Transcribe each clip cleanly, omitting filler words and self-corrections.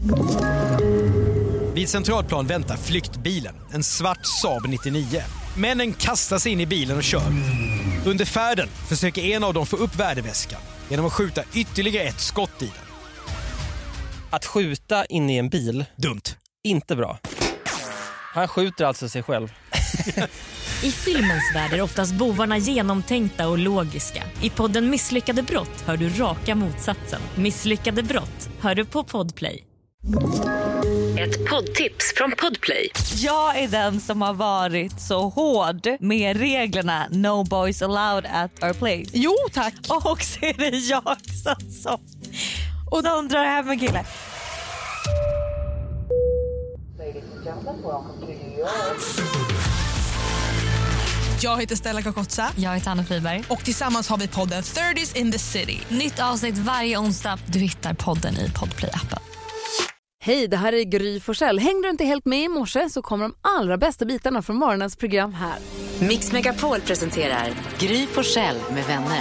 Vid Centralplan väntar flyktbilen, en svart Saab 99. Männen kastar sig in i bilen och kör. Under färden försöker en av dem få upp värdeväskan genom att skjuta ytterligare ett skott i den. Att skjuta in i en bil, dumt. Inte bra. Han skjuter alltså sig själv. I filmens värld är oftast bovarna genomtänkta och logiska. I podden Misslyckade brott hör du raka motsatsen. Misslyckade brott hör du på Podplay. Ett poddtips från Podplay. Jag är den som har varit så hård med reglerna No boys allowed at our place. Jo, tack. Och så är det jag som och de drar hem en kille. Jag heter Stella Kakotsa. Jag heter Anna Friberg. Och tillsammans har vi podden 30s in the city. Nytt avsnitt varje onsdag. Du hittar podden i Podplay-appen. Hej, det här är Gry Forssell. Hängde du inte helt med i morse så kommer de allra bästa bitarna från morgonens program här. Mix Megapol presenterar Gry Forssell med vänner.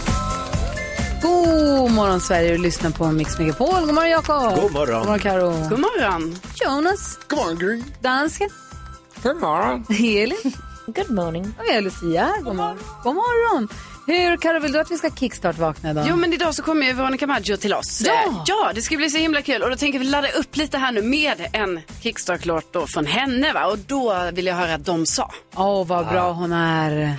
God morgon Sverige, du lyssnar på Mix Megapol. God morgon Jakob. God morgon. God morgon Karo. God morgon. Jonas. God morgon Gry. Dansken. God morgon. Elin. Good morning. Och jag är Lucia. God morgon. God morgon. Hur, Karo, vill du att vi ska kickstart-vakna idag? Jo, men idag så kommer ju Veronica Maggio till oss. Ja, det ska bli så himla kul. Och då tänker vi ladda upp lite här nu med en kickstart-låt då från henne, va? Och då vill jag höra att de sa. Vad bra hon är.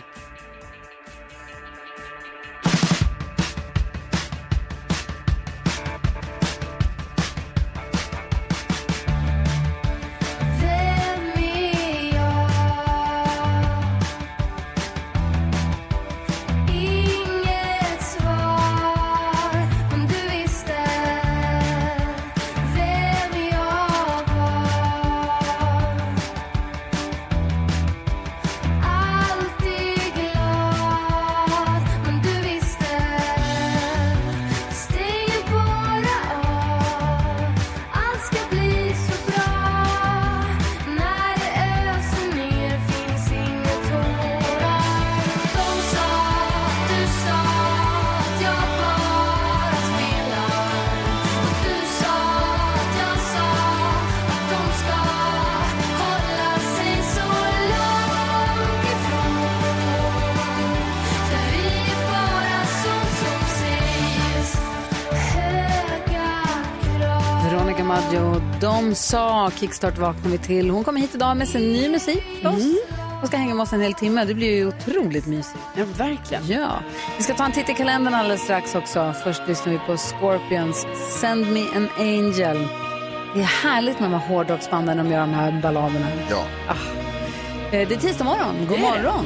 De sa kickstart vaknar vi till. Hon kommer hit idag med sin ny musik för oss. Och ska hänga med oss en hel timme. Det blir ju otroligt mysigt. Ja, verkligen. Ja. Vi ska ta en titt i kalendern alldeles strax också. Först lyssnar vi på Scorpions Send Me an Angel. Det är härligt med de här hårdrocksbanden när de gör de här balladerna. Ja. Det är tisdag morgon. God morgon.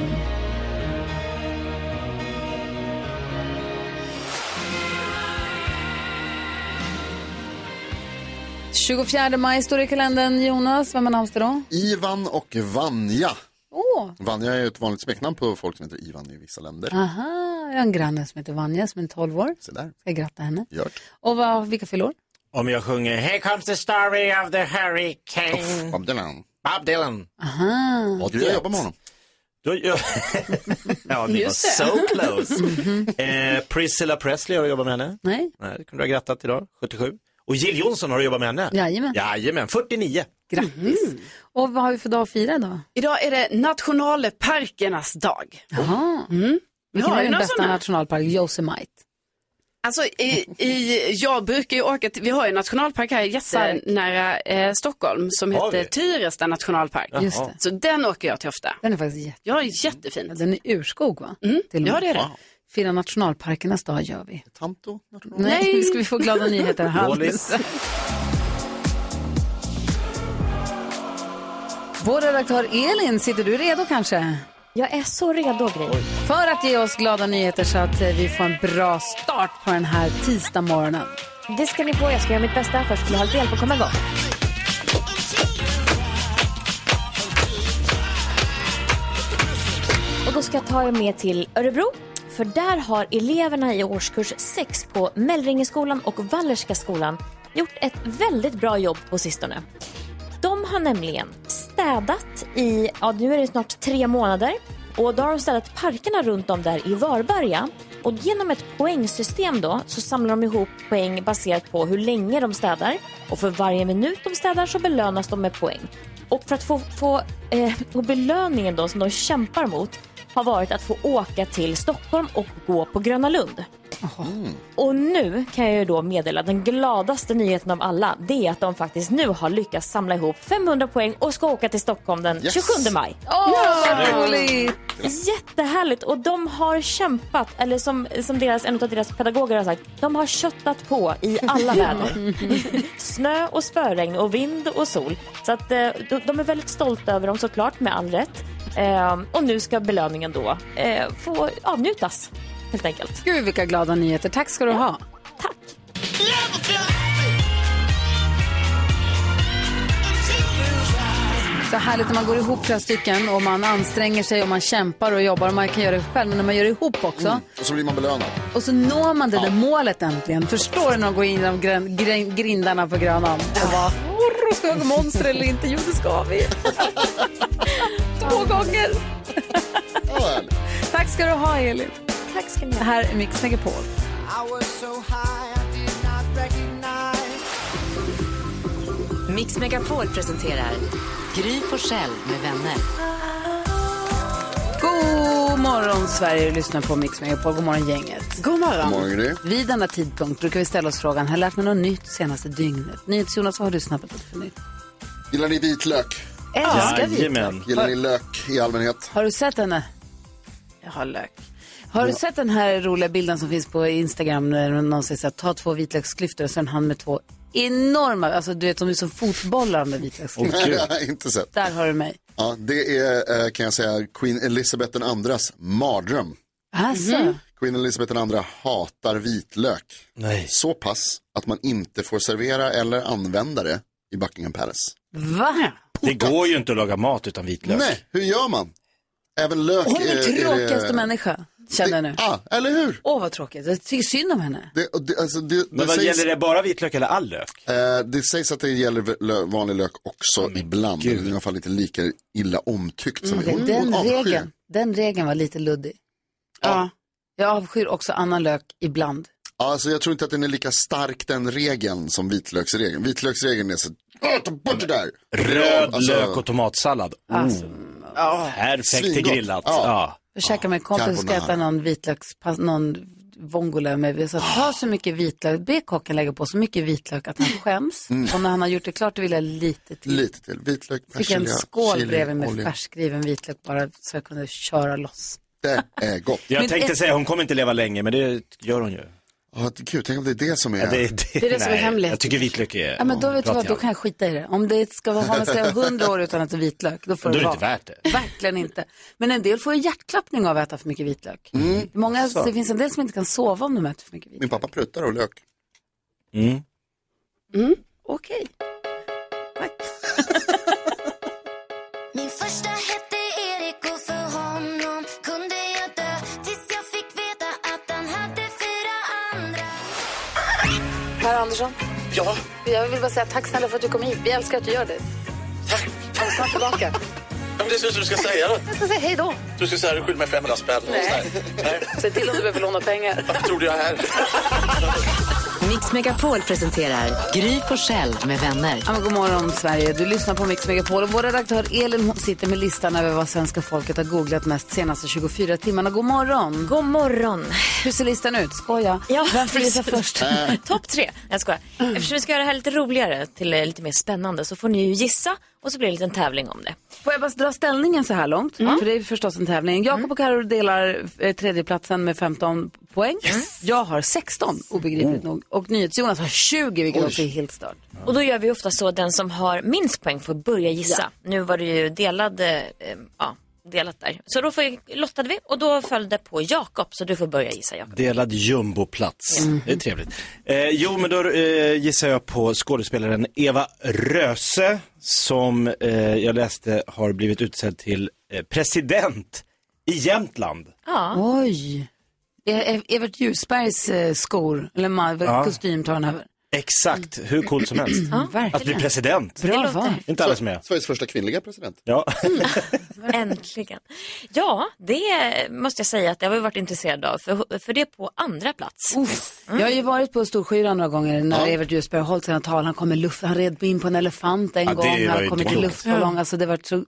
24 maj står i kalendern, Jonas. Vem är namnsdag då? Ivan och Vanja. Åh. Vanja är ett vanligt smeknamn på folk som heter Ivan i vissa länder. Aha, jag har en granne som heter Vanja som är 12 år. Så där. Ska jag gratta henne. Gjort. Och vilka fyller år? Om jag sjunger Here comes the story of the hurricane. Bob Dylan. Bob Dylan. Aha. Och jag jobbar med honom. Ja, ni var so close. Priscilla Presley har du jobbat med henne? Nej. Nej, det kunde du ha grattat idag, 77. Och Jill Johnson har du jobbat med henne? Jajamän, 49. Grattis. Och vad har vi för dag att fira då? Idag är det nationalparkernas dag. Jaha. Vilken är den bästa nationalpark? Yosemite. Alltså, jag brukar ju åka till, vi har ju en nationalpark här jättenära Stockholm som heter Tyresta nationalpark. Just det. Så den åker jag till ofta. Den är faktiskt jättefin. Den är urskog, va? Ja, det är det. Wow. Fira nationalparkernas dag gör vi. Tanto? Nej, nu ska vi få glada nyheter här. Vår redaktör Elin, sitter du redo kanske? Jag är så redo, Gry. För att ge oss glada nyheter så att vi får en bra start på den här tisdag morgonen. Det ska ni få. Jag ska göra mitt bästa först. Vill jag ha lite hjälp att komma igång? Och då ska jag ta er med till Örebro. För där har eleverna i årskurs 6 på Mellringeskolan och Wallerska skolan gjort ett väldigt bra jobb på sistone. De har nämligen städat nu är det snart 3 månader. Och då har de städat parkerna runt om där i Varberga. Och genom ett poängsystem då så samlar de ihop poäng baserat på hur länge de städar. Och för varje minut de städar så belönas de med poäng. Och för att få belöningen då som de kämpar mot har varit att få åka till Stockholm och gå på Gröna Lund. Och nu kan jag ju då meddela den gladaste nyheten av alla. Det är att de faktiskt nu har lyckats samla ihop 500 poäng och ska åka till Stockholm den 27 maj. Roligt! Jättehärligt. Och de har kämpat, eller som en av deras pedagoger har sagt, de har köttat på i alla väder. Snö och spöregn och vind och sol. Så att de är väldigt stolta över dem såklart, med all rätt. Och nu ska belöningen då få avnjutas. Helt enkelt. Gud, vilka glada nyheter. Tack ska du ha. Tack. Så härligt när man går ihop flera stycken och man anstränger sig och man kämpar och jobbar och man kan göra det själv, men när man gör det ihop också. Och så blir man belönad. Och så når man det där målet äntligen. Förstår du när man går in i de grindarna på Grönan och bara, ska vi ha monster eller inte? Jo, det ska vi. 2 gånger. Tack ska du ha, Elin. Tack ska ni ha. Här är Mix Megapol. Mix Megapol presenterar Gry Forssell med vänner. God morgon Sverige, du lyssnar på Mix Megapol. God morgon gänget. God morgon. God morgon, Gry. Vid denna tidpunkt brukar vi ställa oss frågan, har lärt mig något nytt senaste dygnet? Jonas, vad har du snappat upp för nytt? Gillar ni vitlök? Älskar vitlök. Gillar ni lök i allmänhet? Har du sett henne? Jag har lök. Har du sett den här roliga bilden som finns på Instagram när någon säger så här, ta 2 vitlöksklyftor och sen han med 2 enorma, alltså du vet som är som fotbollar med vitlöksklyftor. Nej, jag har inte sett. Där har du mig. Ja, det är kan jag säga Queen Elizabeth IIs mardröm. Alltså. Queen Elizabeth II hatar vitlök. Nej. Så pass att man inte får servera eller använda det i Buckingham Palace. Va? Det går ju inte att laga mat utan vitlök. Nej, hur gör man? Även lök Hon är den tråkigaste människa, känner jag nu. Ja, eller hur? Vad tråkigt. Jag tycker synd om henne. Men vad gäller det bara vitlök eller all lök? Det sägs att det gäller vanlig lök också ibland. Men i alla fall inte lika illa omtyckt som den regeln var lite luddig. Ja. Jag avskyr också annan lök ibland. Alltså jag tror inte att den är lika stark den regeln som vitlöksregeln. Vitlöksregeln är så, ta bort det där. Röd lök och tomatsallad. Perfekt till grillat. Jag käkade med en kompis och ska äta någon vongole med. Så ta så mycket vitlök, be kocken lägga på så mycket vitlök att han skäms. Och när han har gjort det klart då vill jag lite till. Vitlök, fick en skål bredvid med färskriven vitlök bara så jag kunde köra loss. Det är gott. Jag tänkte säga hon kommer inte leva länge, men det gör hon ju. Ja, gud, tänk om det är det som är... Ja, det är det som är hemligt. Jag tycker vitlök är... Ja, men då vet du vad, då kan jag skita i det. Om det ska vara, man ska ha 100 år utan att äta vitlök, då får då det vara. Då är det inte värt det. Verkligen inte. Men en del får ju hjärtklappning av att äta för mycket vitlök. Det finns en del som inte kan sova om de äter för mycket vitlök. Min pappa pruttar och lök. Okej. Tack. Min första hette Erik och för honom kunde jag dö tills jag fick veta att han hade 4 andra. Per Andersson. Ja? Jag vill bara säga tack snälla för att du kom hit. Vi älskar att du gör det. Tack. Kom snart tillbaka. Ja, men det är så du ska säga då. Jag ska säga hej då. Du ska säga att du skyller mig 500 spänn. Nej. Se till om du behöver låna pengar. Varför tror du jag är här? Mix Megapol presenterar Gry Forssell med vänner. Ja, men god morgon Sverige, du lyssnar på Mix Megapol och vår redaktör Elin sitter med listan över vad svenska folket har googlat mest senaste 24 timmarna. God morgon. God morgon. Hur ser listan ut? Skoja. Ja, vem får gissa först? Topp 3. Jag skojar. Eftersom vi ska göra det här lite roligare till lite mer spännande så får ni ju gissa och så blir det en liten tävling om det. Får jag bara dra ställningen så här långt? För det är förstås en tävling. Jakob och Karo delar tredjeplatsen med 15 poäng. Jag har 16, obegripligt nog. Och Jonas har 20, vilket också är helt stört. Och då gör vi ofta så, den som har minst poäng får börja gissa. Ja. Nu var det ju delat där. Så då lottade vi och då följde på Jakob, så du får börja gissa, Jakob. Delad jumboplats. Det är trevligt. Men då gissar jag på skådespelaren Eva Röse som jag läste har blivit utsedd till president i Jämtland. Ja. Oj. Evert Ljusbergs skor eller kostym tar han över. Exakt, hur coolt som helst. Att bli president. Bra val. Inte alla som är. Sveriges första kvinnliga president. Ja. Äntligen. Ja, det måste jag säga att jag har varit intresserad av. För det är på andra plats. Jag har ju varit på Storskyran några gånger när Evert Ljusberg har hållit sina tal. Han kom med luft, han red in på en elefant en gång. Han har kommit till luftballong. Alltså det var så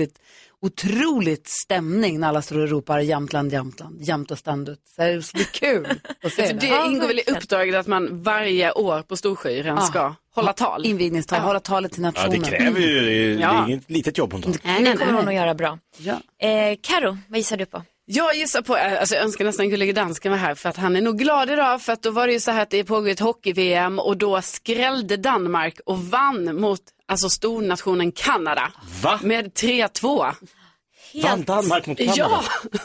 otroligt stämning när alla står och ropar Jämtland, jämt och standut. Så det blir kul att se det ingår väl i uppdraget att man varje år på Storskyran ska hålla tal. Invigningstal, hålla talet till nationen. Ja, det kräver ju, det är inget litet jobb hon tar. Det kommer hon att göra bra. Ja. Karo, vad gissar du på? Jag gissar på, alltså jag önskar nästan Gullige Dansken var här för att han är nog glad idag för att då var det ju så här att det pågår ett hockey-VM och då skrällde Danmark och vann mot stornationen Kanada. Va? Med 3-2. Vann Danmark mot Kanada? Ja!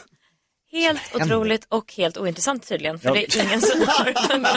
Helt otroligt och helt ointressant tydligen. För det är ingen som har.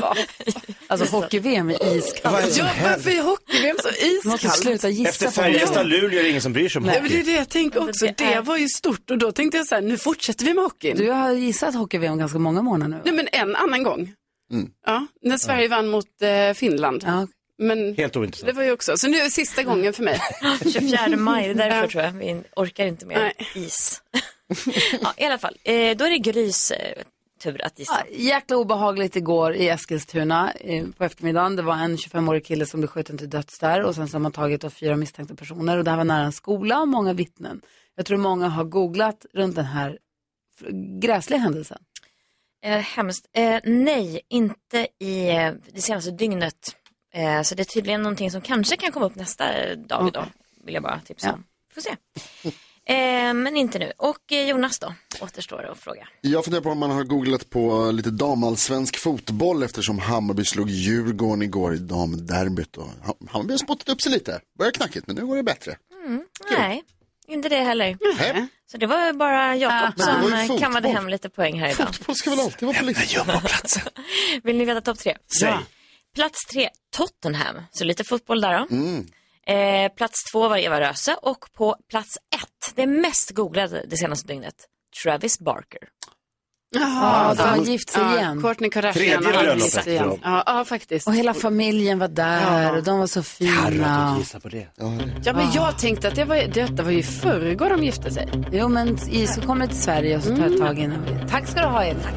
Alltså hockey-VM är iskallt. Ja, varför är hockey-VM så iskallt? Måste sluta gissa. Efter Färjestad-Luleå är det ingen som bryr sig om hockey. Men det är det jag tänker också. Det var ju stort och då tänkte jag så här, nu fortsätter vi med hockeyn. Du har gissat hockey-VM ganska många månader nu. Nej, men en annan gång. Ja, när Sverige vann mot Finland. Ja. Men helt ointressant. Det var ju också. Så nu är det sista gången för mig. 24 maj, det är därför tror jag. Vi orkar inte mer is. Ja, i alla fall. Då är det Grys tur att gissa. Ja, jäkla obehagligt igår i Eskilstuna på eftermiddagen. Det var en 25-årig kille som blev skjuten till döds där. Och sen så har man tagit av 4 misstänkta personer. Och det här var nära en skola och många vittnen. Jag tror många har googlat runt den här gräsliga händelsen. Hemskt. Nej, inte i det senaste dygnet. Så det är tydligen någonting som kanske kan komma upp nästa dag idag. Vill jag bara tipsa om. Får se. Men inte nu. Och Jonas då? Återstår det att fråga. Jag funderar på om man har googlat på lite damallsvensk fotboll eftersom Hammarby slog Djurgården igår i damderbyt. Och Hammarby har spottat upp sig lite. Börjar knackigt, men nu går det bättre. Nej, inte det heller. Så det var bara Jakob som kammade hem lite poäng här idag. Fotboll ska väl alltid vara på listan. Vill ni veta topp 3? Ja. Plats 3, Tottenham. Så lite fotboll där då. Plats 2 var Eva Röse. Och på plats 1, det mest googlade det senaste dygnet, Travis Barker. Ja, de har gift sig igen. Kourtney Kardashian har gift sig igen. Ja, faktiskt. Och hela familjen var där och de var så fina. På det. Ja, men jag tänkte att detta var ju förrgår de gifte sig. Jo, men så kommer det till Sverige och så tar det ett tag innan vi... Tack ska du ha, Elin. Tack.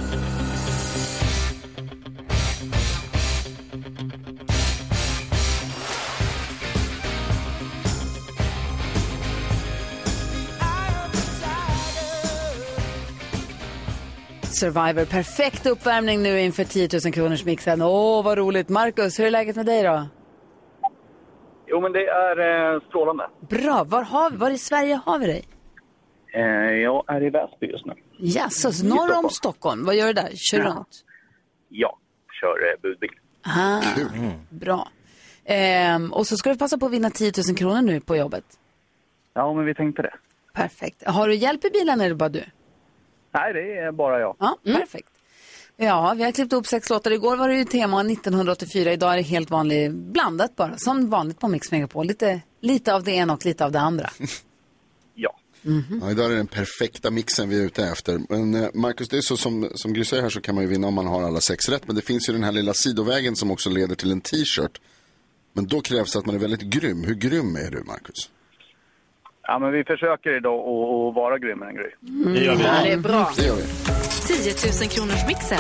Survivor, perfekt uppvärmning nu inför 10 000 kronors mixen. Vad roligt. Marcus, hur är läget med dig då? Jo, men det är strålande. Bra, var i Sverige har vi dig? Jag är i Väsby just nu. Jaså, norr om Stockholm. Vad gör du där? Kör runt? Ja, kör budbil. Bra. Och så ska du passa på att vinna 10 000 kronor nu på jobbet. Ja, men vi tänkte det. Perfekt. Har du hjälp i bilen eller är det bara du? Nej, det är bara jag. Ja, perfekt. Ja, vi har klippt upp 6 låtar. Igår var det ju tema 1984. Idag är det helt vanligt blandat bara. Som vanligt på Mix Megapol. Lite av det ena och lite av det andra. Ja. Ja, idag är det den perfekta mixen vi är ute efter. Men Marcus, det är så som Gry säger här så kan man ju vinna om man har alla 6 rätt. Men det finns ju den här lilla sidovägen som också leder till en t-shirt. Men då krävs det att man är väldigt grym. Hur grym är du, Marcus? Ja, men vi försöker idag att vara grym med en grej. Det gör vi. Ja, det är bra. Det gör vi. 10 000 kronors mixen.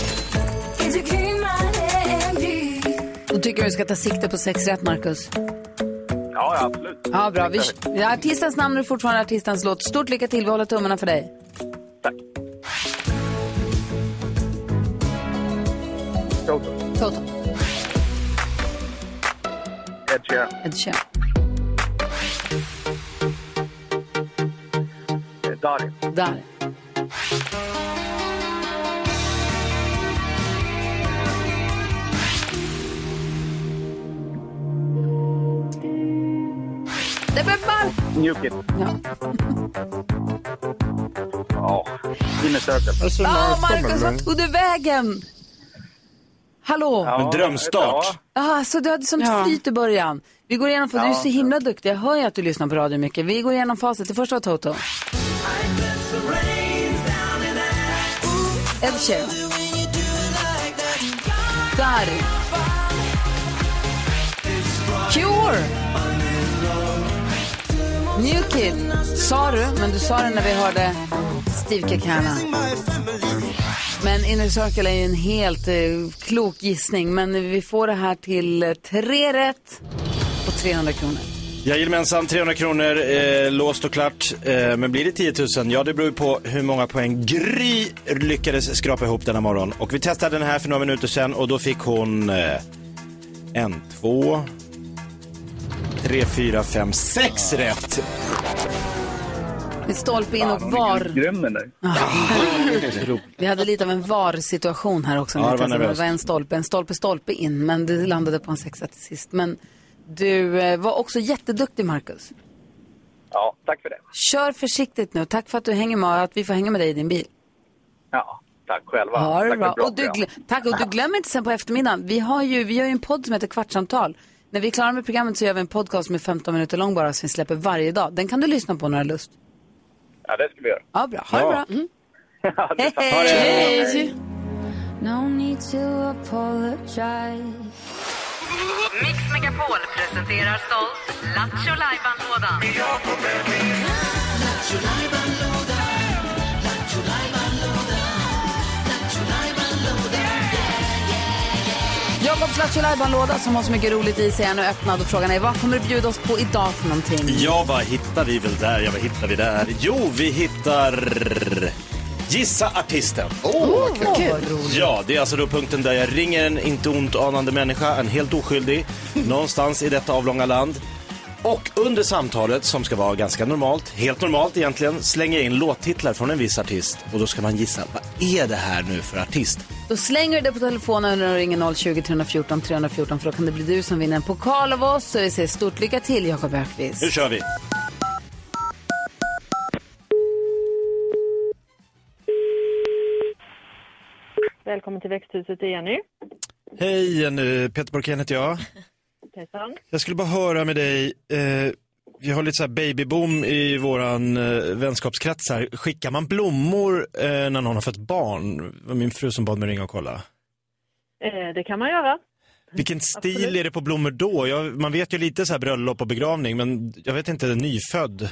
Då tycker du ska ta sikte på 6 rätt, Marcus. Ja, absolut. Ja, bra. Artistens namn är fortfarande artistens låt. Stort lycka till, vi håller tummarna för dig. Tack. Toto. Ed Sheeran. Darin. Det blev bara... New Kid. Ja. Inner Circle. Marcus, vad tog du vägen? Hallå? En drömstart. Så du hade som flyt i början. Vi går igenom, för du är så himla duktig. Jag hör ju att du lyssnar på radio mycket. Vi går igenom facit. Det första var Toto. Ed Sheeran. Darin. Sure. New Kid, sa du, men du sa det när vi hörde Steve Kekana. Men Inner Circle är ju en helt klok gissning, men vi får det här till 3 rätt och 300 kronor. Jajamensan, 300 kronor, låst och klart. Men blir det 10 000? Ja, det beror på hur många poäng Gry lyckades skrapa ihop denna morgon. Och vi testade den här för några minuter sedan och då fick hon 1, 2, 3, 4, 5, 6 rätt. Ett stolpe in och var. Vi hade lite av en var-situation här också. Ja, det var en stolpe in, men det landade på en 6 till sist. Men du var också jätteduktig, Marcus. Ja, tack för det. Kör försiktigt nu. Tack för att du hänger med och att vi får hänga med dig i din bil. Ja, tack själva. Ja, tack bra. Bra Tack, och du glömmer inte sen på eftermiddagen. Vi har ju en podd som heter Kvartsamtal. När vi är klara med programmet så gör vi en podcast med 15 minuter lång bara som vi släpper varje dag. Den kan du lyssna på när du har lust. Ja, det ska vi göra. Ja, bra. Ha det bra. Mm. Hej! No need to apologize. Mix Megapol presenterar stolt Lattjo Lajban-lådan. Jakobs Lattjo Lajban-låda som har så mycket roligt i sig är nu öppnad och frågan är vad kommer du bjuda oss på idag för någonting? Ja, vad hittar vi väl där? Ja, vad hittar vi där? Jo, vi hittar Gissa artisten. Vad kul. Ja, det är alltså då punkten där jag ringer en inte ont anande människa, en helt oskyldig, någonstans i detta avlånga land. Och under samtalet, som ska vara ganska normalt, helt normalt egentligen, slänger jag in låttitlar från en viss artist. Och då ska man gissa, vad är det här nu för artist? Då slänger du det på telefonen när du ringer 020 314 314 för då kan det bli du som vinner en pokal av oss. Så vi säger stort lycka till, Jakob Ökvist. Nu kör vi! Välkommen till växthuset, Jenny. Hej Jenny, Peter Borkén heter jag. Hejsan. Jag skulle bara höra med dig, vi har lite så här babyboom i våran vänskapskrets här. Skickar man blommor när någon har fått barn? Det var min fru som bad mig ringa och kolla. Det kan man göra. Vilken stil är det på blommor då? Man vet ju lite så här bröllop och begravning, men jag vet inte, nyfödd.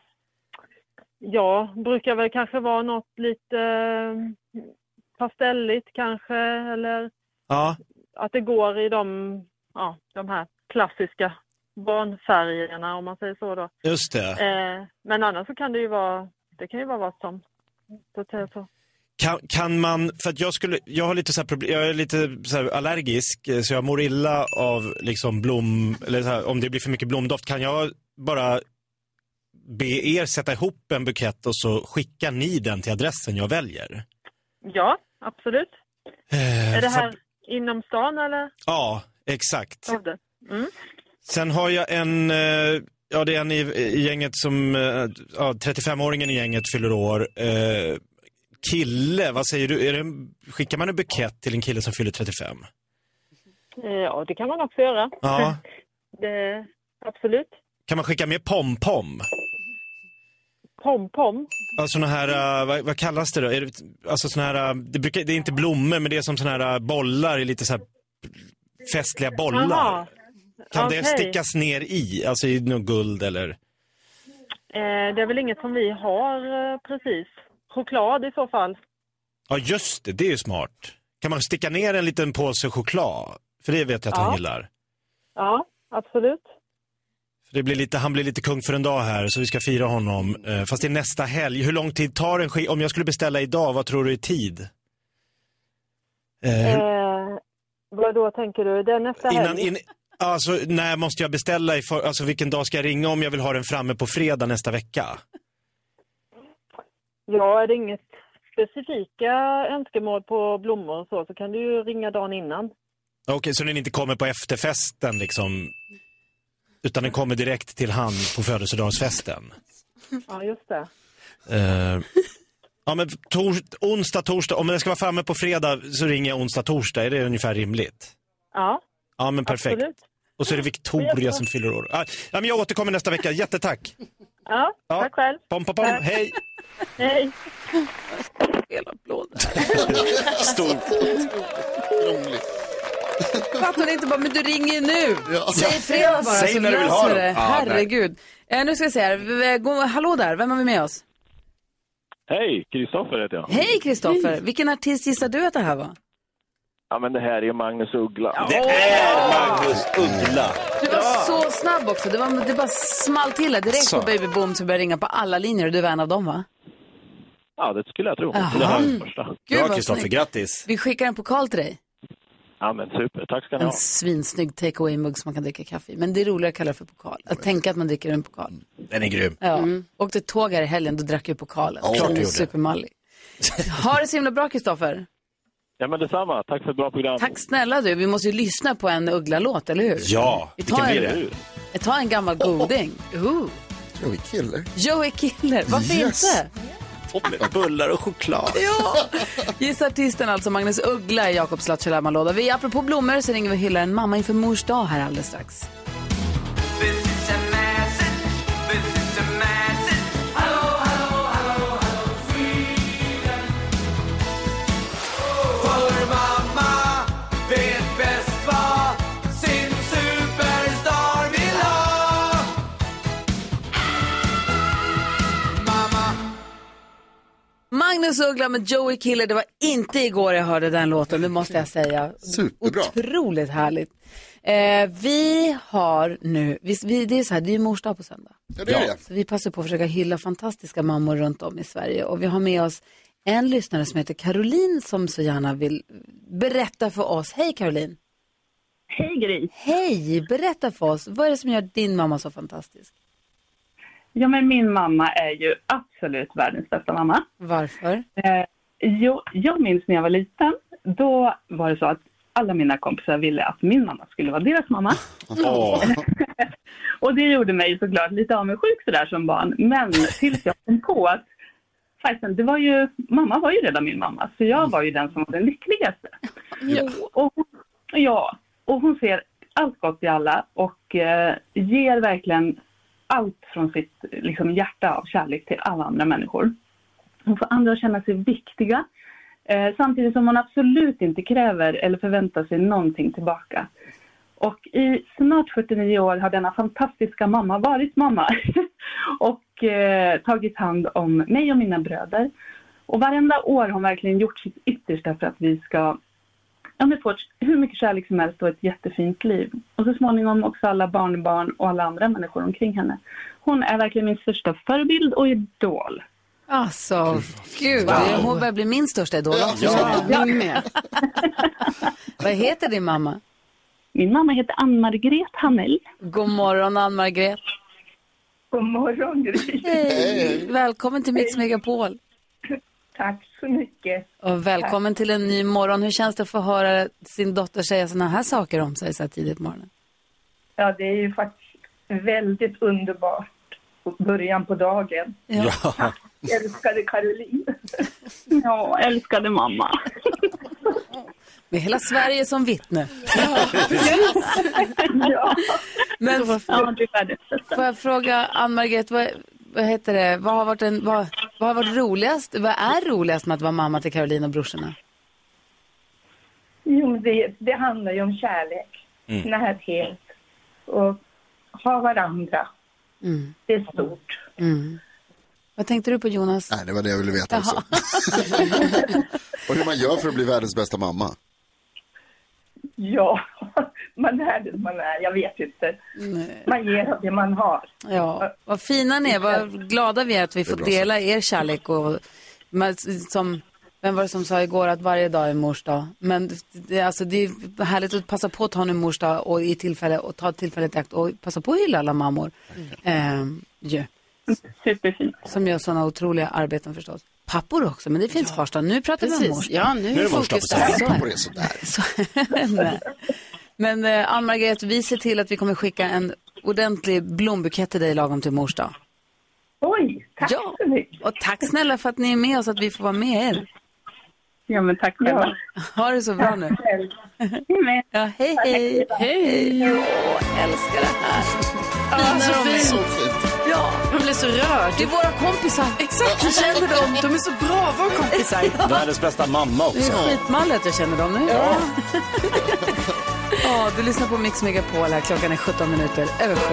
Ja, brukar väl kanske vara något lite pastelligt kanske, eller att det går i de här klassiska barnfärgerna om man säger så då. Just det. Men annars så kan det ju vara vad som så. Kan man, för att jag har lite så här problem, jag är lite så här allergisk, så jag mår illa av liksom eller så här, om det blir för mycket blomdoft, kan jag bara be er sätta ihop en bukett och så skickar ni den till adressen jag väljer? Ja, absolut. Är det här inom stan eller? Ja, exakt. Mm. Sen har jag en, det är en i gänget som, 35-åringen i gänget fyller år. Kille, vad säger du? Skickar man en bukett till en kille som fyller 35? Ja, det kan man också göra. Ja. Absolut. Kan man skicka med pom-pom? Pom-pom? Alltså såna här, vad kallas det då? Alltså såna här, det är inte blommor, men det är som såna här bollar, lite så här festliga bollar. Aha. Kan det stickas ner i, alltså i något guld eller? Det är väl inget som vi har precis. Choklad i så fall. Ja just det, det är ju smart. Kan man sticka ner en liten påse choklad? För det vet jag att han gillar. Ja, absolut. För han blir lite kung för en dag här, så vi ska fira honom. Fast det är nästa helg. Hur lång tid tar en om jag skulle beställa idag, vad tror du är tid? Vad då tänker du? Det är nästa helg? Alltså, när måste jag beställa? Alltså vilken dag ska jag ringa om jag vill ha den framme på fredag nästa vecka? Ja, är det inget specifika önskemål på blommor och så kan du ju ringa dagen innan. Okej, så den inte kommer på efterfesten liksom, utan den kommer direkt till han på födelsedagsfesten? Ja, just det. Ja, men onsdag, torsdag, om den ska vara framme på fredag så ringer jag onsdag, torsdag. Är det ungefär rimligt? Ja. Ja, men perfekt. Absolut. Och så är det Victoria som fyller år. Ja, men jag återkommer nästa vecka. Jättetack. Ja, tack själv. Pom, pom, pom. Hej. Hej. Hela blådan. Stor. Fattar ni inte bara, men du ringer ju nu. Ja. Säg fredag bara. Säg så när du vill ha löser dem. det. Herregud. Nu ska vi se här. Hallå där, vem har vi med oss? Hej, Kristoffer heter jag. Hej Kristoffer. Vilken artist gissar du att det här var? Ja, men det här är ju Magnus Uggla. Det är Magnus Uggla. Du var så snabb också. Det bara small till det direkt på Baby Boom, så började ringa på alla linjer och du var en av dem, va? Ja, det skulle jag tro. Aha. Det här är första. Bra Kristoffer, grattis. Vi skickar en pokal till dig. Ja, men super. Tack ska ni En ha. svinsnygg take-away-mugg som man kan dricka kaffe i. Men det är roligare att kalla det för pokal. Att tänka att man dricker en pokal. Den är grym. Ja. Åkte tåg här i helgen, då drack jag pokalen. Klart du gjorde. Supermallig. Ha det så himla bra, Kristoffer. Ja, men detsamma. Tack för ett bra program. Tack snälla du. Vi måste ju lyssna på en Uggla-låt, eller hur? Ja, vilken blir det? Vi tar en gammal goding. Joey Killer. Joey Killer, varför inte? Med bullar och choklad. Ja, gissa artisten alltså Magnus Uggla i Jakobs Lattjo-låda. Vi apropå blommor så ringer vi och hyllar en mamma inför mors dag här alldeles strax. Magnus Uggla med Joey Killer, det var inte igår jag hörde den låten, det måste jag säga. Superbra. Otroligt härligt. Vi har nu, det är så här, det är ju mors dag på söndag. Ja, det är det. Så vi passar på att försöka hylla fantastiska mammor runt om i Sverige. Och vi har med oss en lyssnare som heter Caroline som så gärna vill berätta för oss. Hej Caroline. Hej Gry. Hej, berätta för oss. Vad är det som gör din mamma så fantastisk? Ja, men min mamma är ju absolut världens bästa mamma. Varför? Jag minns när jag var liten, då var det så att alla mina kompisar ville att min mamma skulle vara deras mamma. Och det gjorde mig såklart lite avundsjuk sådär som barn. Men tills jag kom på att faktiskt, mamma var ju redan min mamma. Så jag var ju den som var den lyckligaste. Och hon ser allt gott i alla och ger verkligen allt från sitt liksom, hjärta av kärlek till alla andra människor. Hon får andra att känna sig viktiga. Samtidigt som hon absolut inte kräver eller förväntar sig någonting tillbaka. Och i snart 49 år har denna fantastiska mamma varit mamma. Och tagit hand om mig och mina bröder. Och varenda år har hon verkligen gjort sitt yttersta för att vi ska få hur mycket kärlek som helst och ett jättefint liv. Och så småningom också alla barnbarn och alla andra människor omkring henne. Hon är verkligen min största förebild och idol. Alltså, gud, hon börjar bli min största idol. Med. Vad heter din mamma? Min mamma heter Ann-Margret Hanell. God morgon Ann-Margret. God morgon Gry. Hej, välkommen till Mix Megapol. Tack så mycket. Och välkommen till en ny morgon. Hur känns det att få höra sin dotter säga såna här saker om sig så här tidigt på morgonen? Ja, det är ju faktiskt väldigt underbart. Början på dagen. Ja. Älskade Caroline. Ja, älskade mamma. Med hela Sverige som vittne. Ja. Men får jag fråga Ann-Margret, vad heter det? Vad har varit roligast? Vad är roligast med att vara mamma till Caroline och brorsorna? Jo, det handlar ju om kärlek. Närhet. Och ha varandra. Det är stort. Vad tänkte du på, Jonas? Nej, det var det jag ville veta också. Och hur man gör för att bli världens bästa mamma. Ja, man är det man är. Jag vet inte. Nej. Man ger det man har. Ja, vad fina ni är. Vad glada vi är att vi får dela er kärlek. Och, vem var det som sa igår att varje dag är mors dag? Men det är härligt att passa på att ta en mors dag och ta tillfället i akt och passa på att hylla alla mammor. Superfint. Som gör sådana otroliga arbeten förstås. Pappor också, men det finns farsdag. Nu pratar vi om mors. Ja, nu är fokus där. Pappor är sådär. Men Ann-Margret, vi ser till att vi kommer skicka en ordentlig blombukett till dig lagom till mors dag. Oj, tack så mycket. Och tack snälla för att ni är med oss, att vi får vara med er. Ja, men tack själva. Ha det så bra nu. Ja, hej. Hej. Älskar det här. Så fint. Ja, man blir så rörd. Det är våra kompisar. Exakt, jag känner dem. De är så bra, våra kompisar. Världens bästa mamma också. Det är skitmalligt att jag känner dem nu. Ja. Du lyssnar på Mix Megapol här. Klockan är 17 minuter över 7.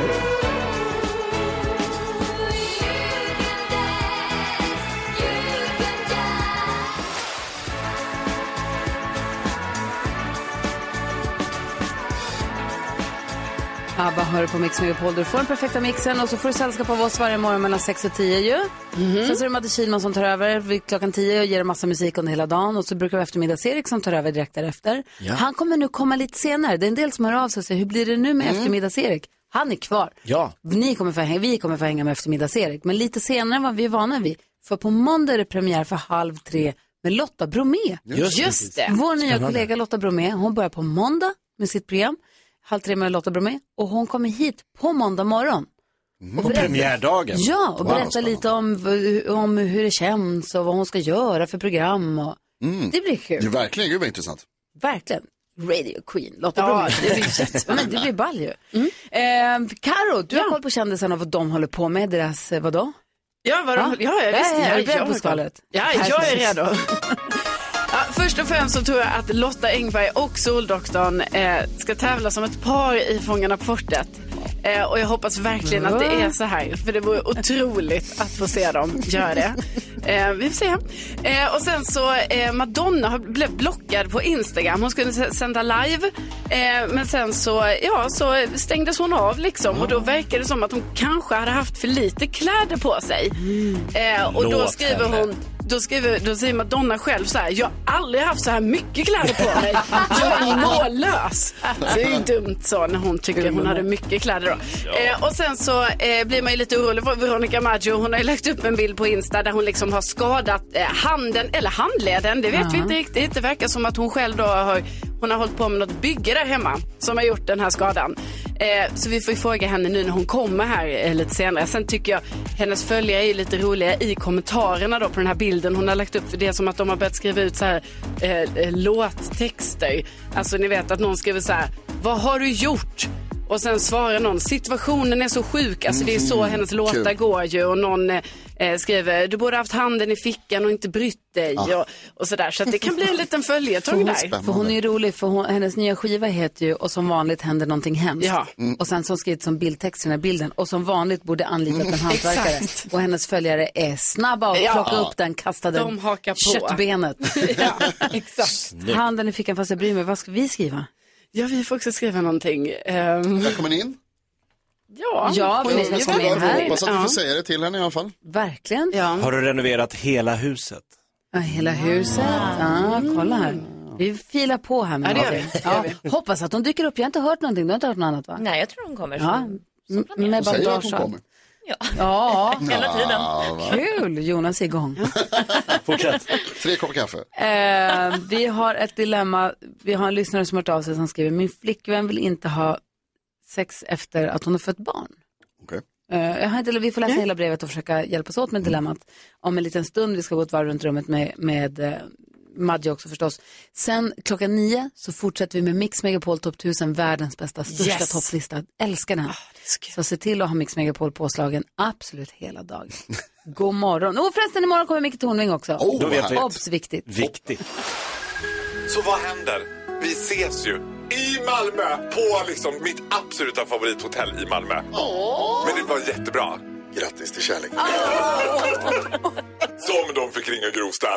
ABBA hör på Mix Megapol. Du får den perfekta mixen och så får du sällskap av oss varje morgon mellan 6 och 10 ju. Sen så är det Madde Kihlman som tar över vid klockan 10 och ger en massa musik under hela dagen. Och så brukar vi eftermiddags-Erik som tar över direkt därefter. Ja. Han kommer nu komma lite senare. Det är en del som hör av sig och säger, hur blir det nu med eftermiddags-Erik? Han är kvar. Ja. Vi kommer få hänga med eftermiddags-Erik. Men lite senare än vad vi är vana vid. För på måndag är det premiär för 2:30 med Lotta Bromé. Just det. Vår nya kollega Lotta Bromé, hon börjar på måndag med sitt program. 2:30 med Lotta Bromé. Och hon kommer hit på måndag morgon. På premiärdagen? Ja, och berätta lite om hur det känns och vad hon ska göra för program. Och det blir kul. Det är verkligen, gud vad intressant. Verkligen. Radio Queen, Lotta Bromé. Det blir ball ju. Karo, du har koll på kändisarna och vad de håller på med. Deras, vadå? Ja, visst. Jag är beredd på skalet. Ja, jag är redo. Först och främst så tror jag att Lotta Engberg och Soldoktorn ska tävla som ett par i Fångarna på fortet. Och jag hoppas verkligen att det är så här. För det vore otroligt att få se dem göra det. Vi får se. Och sen så Madonna blev blockad på Instagram. Hon skulle sända live. Men sen så stängdes hon av liksom. Och då verkar det som att hon kanske hade haft för lite kläder på sig. Och då skriver hon... Då säger Madonna själv så här: jag har aldrig haft så här mycket kläder på mig. Jag är mållös. Det är ju dumt så när hon tycker hon hade mycket kläder då. Och sen så blir man ju lite orolig för Veronica Maggio. Hon har ju lagt upp en bild på Insta där hon liksom har skadat handen eller handleden. Det vet vi inte riktigt. Det verkar som att hon själv då har hållit på med något bygge där hemma som har gjort den här skadan. Så vi får ju fråga henne nu när hon kommer här lite senare. Sen tycker jag hennes följare är lite roliga i kommentarerna då på den här bilden hon har lagt upp. För det är som att de har börjat skriva ut så här låttexter. Alltså ni vet att någon skriver så här: vad har du gjort? Och sen svarar någon: situationen är så sjuk. Alltså det är så hennes låtar går ju. Och någon skriver: du borde haft handen i fickan och inte brytt dig. Och sådär. Så att det kan bli en liten följetong där. För hon är ju rolig. För hennes nya skiva heter ju Och som vanligt händer någonting hemskt. Ja. Och sen som skrivit som bildtext i den här bilden. Och som vanligt borde anlitat en hantverkare. Och hennes följare är snabba och plocka upp den kastade köttbenet. Ja, exakt. Handen i fickan fast jag bryr mig. Vad ska vi skriva? Ja, vi får också skriva någonting. Välkommen in. Ja, vi ska komma in här. Hoppas att du får säga det till henne i alla fall. Verkligen. Ja. Har du renoverat hela huset? Ja, hela huset. Ja, kolla här. Vi filar på här med det. Hoppas att de dyker upp. Jag har inte hört någonting. Du har inte hört något annat, va? Nej, jag tror de kommer. Med bandage. Ja, hela tiden. Kul, Jonas är igång. Fortsätt. 3 koppar kaffe. Vi har ett dilemma. Vi har en lyssnare som har hört av sig som skriver: min flickvän vill inte ha sex efter att hon har fött barn. Okay. Vi får läsa hela brevet och försöka hjälpas åt med dilemmat om en liten stund. Vi ska gå ett varv runt rummet med Madge också förstås. Sen 9:00 så fortsätter vi med Mix Megapol Top 1000, världens bästa, största topplista. Älskar den. Så se till att ha Mix Megapol påslagen absolut hela dagen. God morgon. Och förresten, imorgon kommer Micke Tornving också. Då vet vi. Obs, viktigt. Så vad händer? Vi ses ju i Malmö på liksom mitt absoluta favorithotell i Malmö. Men det var jättebra. Grattis till kärlek. Som de fick ringa Grovstad.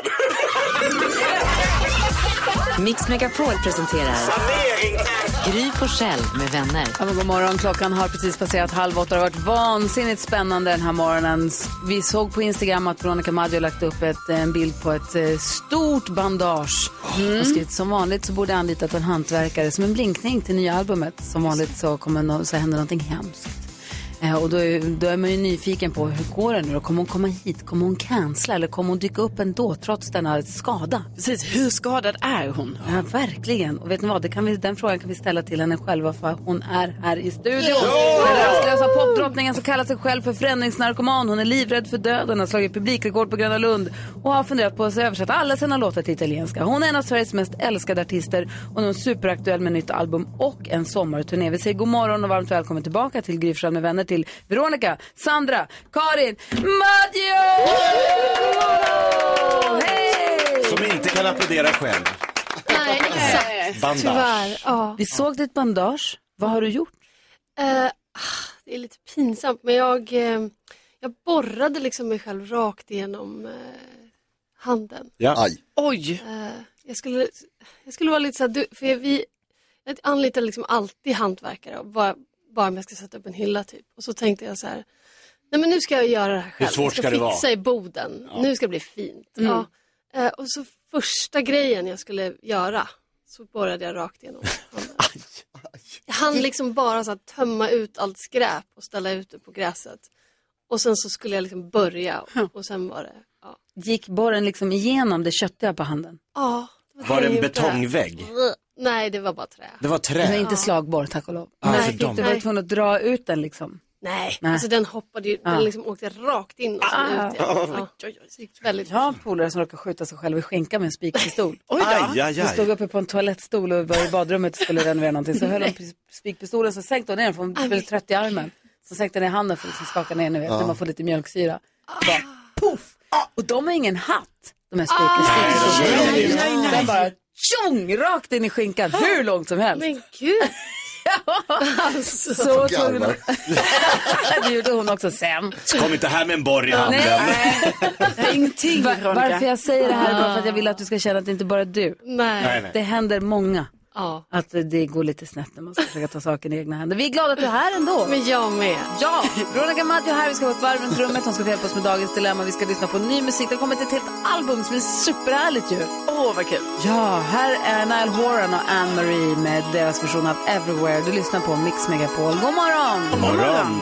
Mix Megapol presenterar Gry Forssell med vänner. Ja, god morgon, klockan har precis passerat 7:30. Det har varit vansinnigt spännande den här morgonen. Vi såg på Instagram att Veronica Maggio lagt upp en bild på ett stort bandage. Och skrivit: som vanligt så borde jag anlitat en hantverkare som en blinkning till nya albumet. Som vanligt så händer någonting hemskt. Och då är man ju nyfiken på hur går det nu då? Kommer hon komma hit? Kommer hon cancella? Eller kommer hon dyka upp ändå trots denna skada? Precis, hur skadad är hon? Ja, verkligen. Och vet ni vad? Den frågan kan vi ställa till henne själva för hon är här i studion. Den rastlösa popdrottningen som kallar sig själv för förändringsnarkoman. Hon är livrädd för döden, har slagit publikrekord på Gröna Lund och har funderat på att översätta alla sina låtar till italienska. Hon är en av Sveriges mest älskade artister och nu är superaktuell med nytt album och en sommarturné. Vi säger god morgon och varmt välkommen tillbaka till Gry Forssell med vänner, till Veronica, Sandra, Karin, Maggio! Hej! Som inte kan applådera själv. Nej, exakt. Bandage. Tyvärr, ja. Vi såg ditt bandage. Vad har du gjort? Det är lite pinsamt, men jag borrade liksom mig själv rakt igenom handen. Ja. Aj. Oj! Jag skulle vara lite så här, för jag anlitar liksom alltid hantverkare och bara om jag ska sätta upp en hylla typ. Och så tänkte jag så här, nej men nu ska jag göra det här själv. Hur svårt ska det vara? Fixa i boden. Ja. Nu ska det bli fint. Ja. Och så första grejen jag skulle göra så borrade jag rakt igenom handen. Jag hann liksom bara så här, tömma ut allt skräp och ställa ut det på gräset. Och sen så skulle jag liksom börja och sen var det... Ja. Gick borren liksom igenom det köttiga på handen? Ja. Var det en betongvägg? Nej, det var bara trä. Det var trä? Det var inte slagborr, tack och lov. Nej, fick du var tvungen att dra ut den liksom? Nej, alltså den hoppade ju, den liksom åkte rakt in och sen ut igen. Väldigt. Jag har en polare som råkade skjuta sig själv i skinka med en spikpistol. Aj. stod uppe på en toalettstol och var i badrummet och skulle renovera någonting. Så höll hon spikpistolen, så sänkte hon ner den, för hon blev trött i armen. Så sänkte hon ner handen för att liksom skaka ner, ni vet, när man får lite mjölksyra. Bara, puff! Och de har ingen hatt, de här spikpistolerna. Den bara tjong, rakt in i skinkan, hur långt som helst. Men gud! Alltså. Så det gjorde hon också sen. Så kom inte här med en borr i handen. Nej. Ingenting. Varför jag säger det här är bara för att jag vill att du ska känna att det inte bara är du. Nej. Det händer många. Att det går lite snett när man ska försöka ta saken i egna händer. Vi är glada att du är här ändå. Men jag med. Ja, Veronica Maggio här. Vi ska ha ett varv runt rummet. Hon ska hjälpa oss med dagens dilemma. Vi ska lyssna på ny musik. Det har kommit ett helt album som är superhärligt ju. Vad kul. Ja, här är Niall Horan och Anne-Marie med deras version av Everywhere. Du lyssnar på Mix Megapol. God morgon! God morgon!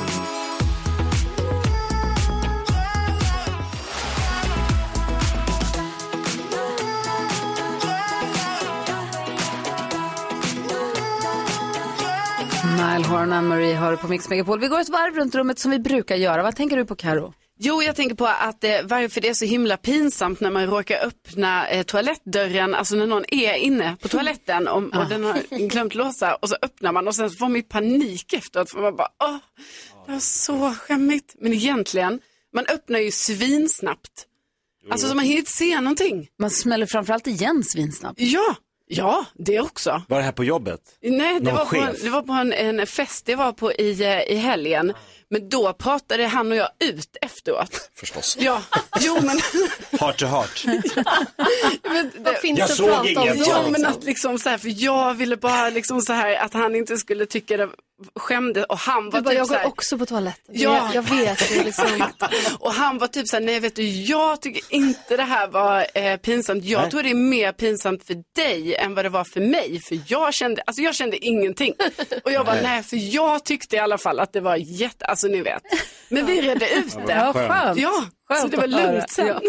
Niall Horan och Anne-Marie har på Mix Megapol. Vi går ett varv runt rummet som vi brukar göra. Vad tänker du på, Karo? Jo, jag tänker på att varför det är så himla pinsamt när man råkar öppna toalettdörren, alltså när någon är inne på toaletten och den har glömt låsa och så öppnar man och sen får man ju panik efteråt för man bara, det var så skämmigt. Men egentligen, man öppnar ju svinsnabbt. Alltså så man hinner inte se någonting. Man smäller framförallt igen svinsnabbt. Ja, det också. Var det här på jobbet? Nej, det var på en fest det var på i helgen. Men då pratade han och jag ut efteråt. Förstås. Ja, jo men... Heart to heart. Vad finns jag det såg prata om? inget. Ja, men att liksom så här, för jag ville bara liksom så här att han inte skulle tycka det skämde och han var bara, typ jag så går här, också på toaletten. Ja. Jag vet det liksom. Och han var typ så här, nej vet du, jag tycker inte det här var pinsamt. Jag tror det är mer pinsamt för dig än vad det var för mig. För jag kände ingenting. Och jag bara, nej, för jag tyckte i alla fall att det var alltså ni vet. Men vi redde ut det. Ja, skönt. Ja, skönt så det var lugnt sen. Ja.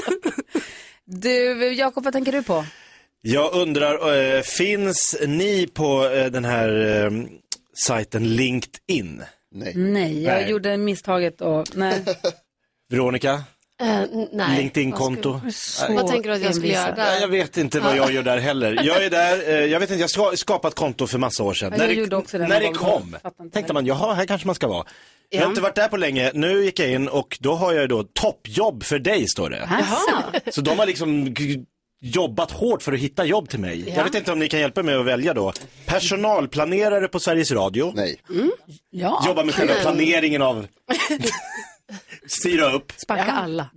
Du, Jakob, vad tänker du på? Jag undrar, finns ni på den här sajten LinkedIn? Nej, jag gjorde misstaget och nej. Veronica? Nej. LinkedIn-konto? Vad tänker du att jag skulle göra där? Jag vet inte vad jag gör där heller. Jag är där, jag vet inte, jag har skapat konto för massa år sedan. När det kom, tänkte man, jaha, här kanske man ska vara. Jag har inte varit där på länge, nu gick jag in och då har jag då toppjobb för dig, står det. Jaha. Så de har liksom jobbat hårt för att hitta jobb till mig. Jag vet inte om ni kan hjälpa mig att välja då. Personalplanerare på Sveriges Radio. Nej. Ja. Jobbar med själva planeringen av... styra upp. Sparka alla.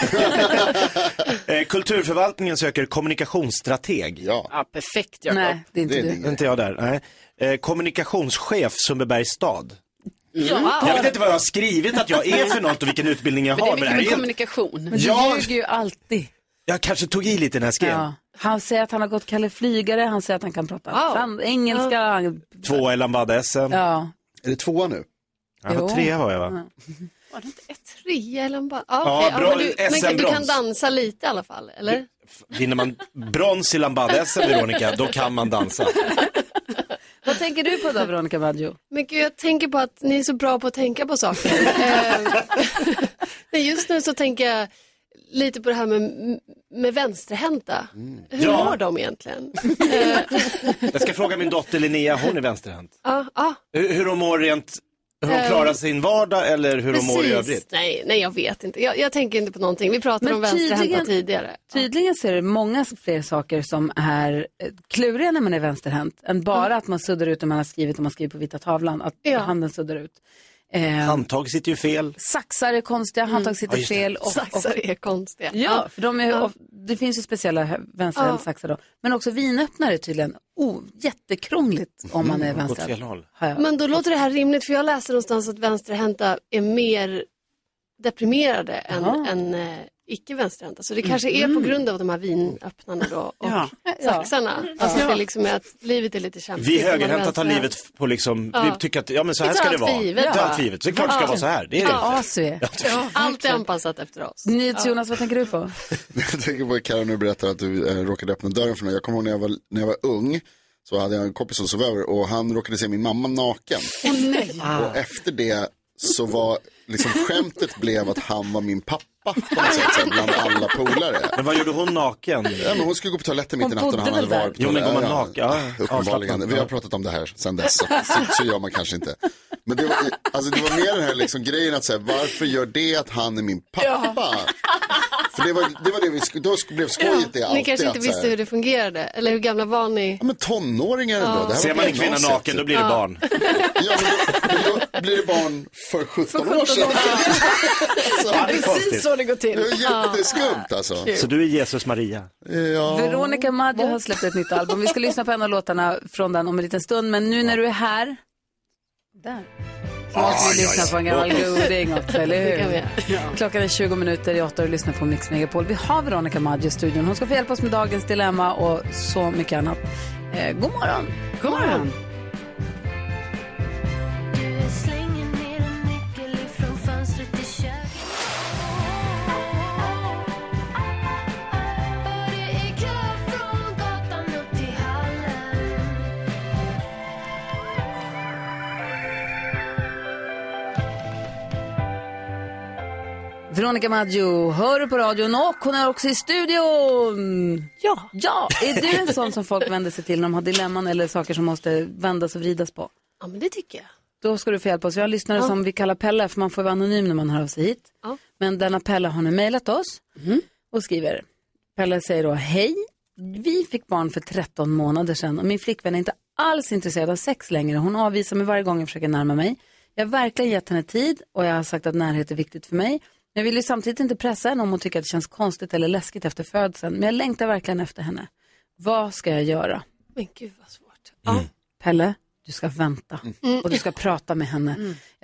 Kulturförvaltningen söker kommunikationsstrateg. Ja, perfekt, Jakob. Nej, det är inte du. Inte jag där, nej. Kommunikationschef Sundbybergs stad. Ja. Jag vet inte vad jag har skrivit att jag är för något och vilken utbildning jag har. Men det är mycket kommunikation. Men du ljuger ju alltid. Jag kanske tog i lite när jag skrev. Ja. Han säger att han har gått Kalle Flygare. Han säger att han kan prata engelska. 2 i Lambada-SM. Ja. Är det 2 nu? Ja, 3 var jag, va? Var det inte 3 eller bara? Men du kan dansa lite i alla fall, eller? Vinner man brons i Lambada-SM, Veronica, då kan man dansa. Vad tänker du på då, Veronica Maggio? Men gud, jag tänker på att ni är så bra på att tänka på saker. Just nu så tänker jag lite på det här med vänsterhänta. Hur mår de egentligen? Jag ska fråga min dotter Linnea, hon är vänsterhänt. Ja. Hur de mår rent Hur de klarar sin vardag eller hur de mår i övrigt? Nej, jag vet inte. Jag tänker inte på någonting. Vi pratade om vänsterhänta tidigare. Tydligen så är det många fler saker som är kluriga när man är vänsterhänt än bara att man suddar ut om man har skrivit, om man skriver på vita tavlan, att handen suddar ut. Handtag sitter ju fel. Saxar är konstiga, handtag sitter fel. Saxar är konstiga. Ja, för det finns ju speciella vänsterhänta saxar då. Men också vinöppnare är tydligen jättekrångligt om man är vänsterhänt. Men då låter det här rimligt, för jag läste någonstans att vänsterhänta är mer deprimerade än icke-vänsterhänta. Så det kanske är på grund av de här vinöppnarna då och saxarna. Alltså det liksom är att livet är lite kämpigt. Vi högerhänta tar livet på liksom, vi tycker att men så här ska det vara. Det är allt givet. Så det är klart det ska vara så här. Det är det. Allt är anpassat efter oss. Jonas, vad tänker du på? Jag tänker på Karin nu berättar att du råkade öppna dörren för mig. Jag kommer ihåg när jag var ung. Så hade jag en kompis som sov över och han råkade se min mamma naken. Och efter det så var liksom skämtet blev att han var min pappa på något sätt bland alla polare. Men vad gjorde hon naken? Ja, men hon skulle gå på toaletten mitt i natten och han hade varit på jo, men går man naken? Uppenbarligen. Vi har pratat om det här sedan dess, så gör man kanske inte. Men det var mer den här liksom grejen att säga, varför gör det att han är min pappa? För det var det då blev skojigt det alltid. Ni kanske inte visste hur det fungerade, eller hur gamla var ni? Ja, men tonåringar ändå. Ser man en kvinna naken, då blir det barn. Ja, men då blir det barn för 17 år sedan. Precis så det går till. Det är jätteskumt alltså. Så du är Jesus Maria? Ja. Veronica Maggio har släppt ett nytt album. Vi ska lyssna på en av låtarna från den om en liten stund. Men nu när du är här, där, så måste vi lyssna på en gammal goding också, eller hur? Klockan är 20 minuter i 8 och lyssnar på Mix Megapol. Vi har Veronica Maggio i studion. Hon ska få hjälpa oss med dagens dilemma och så mycket annat. God morgon. God morgon. Veronica Maggio hör du på radion och hon är också i studion. Ja, är du en sån som folk vänder sig till när de har dilemman eller saker som måste vändas och vridas på? Ja, men det tycker jag. Då ska du få hjälpa oss. Vi har lyssnare som vi kallar Pelle, för man får vara anonym när man hör av sig hit. Ja. Men denna Pelle har nu mejlat oss och skriver. Pelle säger då, hej, vi fick barn för 13 månader sedan och min flickvän är inte alls intresserad av sex längre. Hon avvisar mig varje gång jag försöker närma mig. Jag har verkligen gett henne tid och jag har sagt att närhet är viktigt för mig. Jag vill ju samtidigt inte pressa henne om hon tycker att det känns konstigt eller läskigt efter födseln. Men jag längtar verkligen efter henne. Vad ska jag göra? Men gud vad svårt. Ja. Pelle, du ska vänta. Och du ska prata med henne.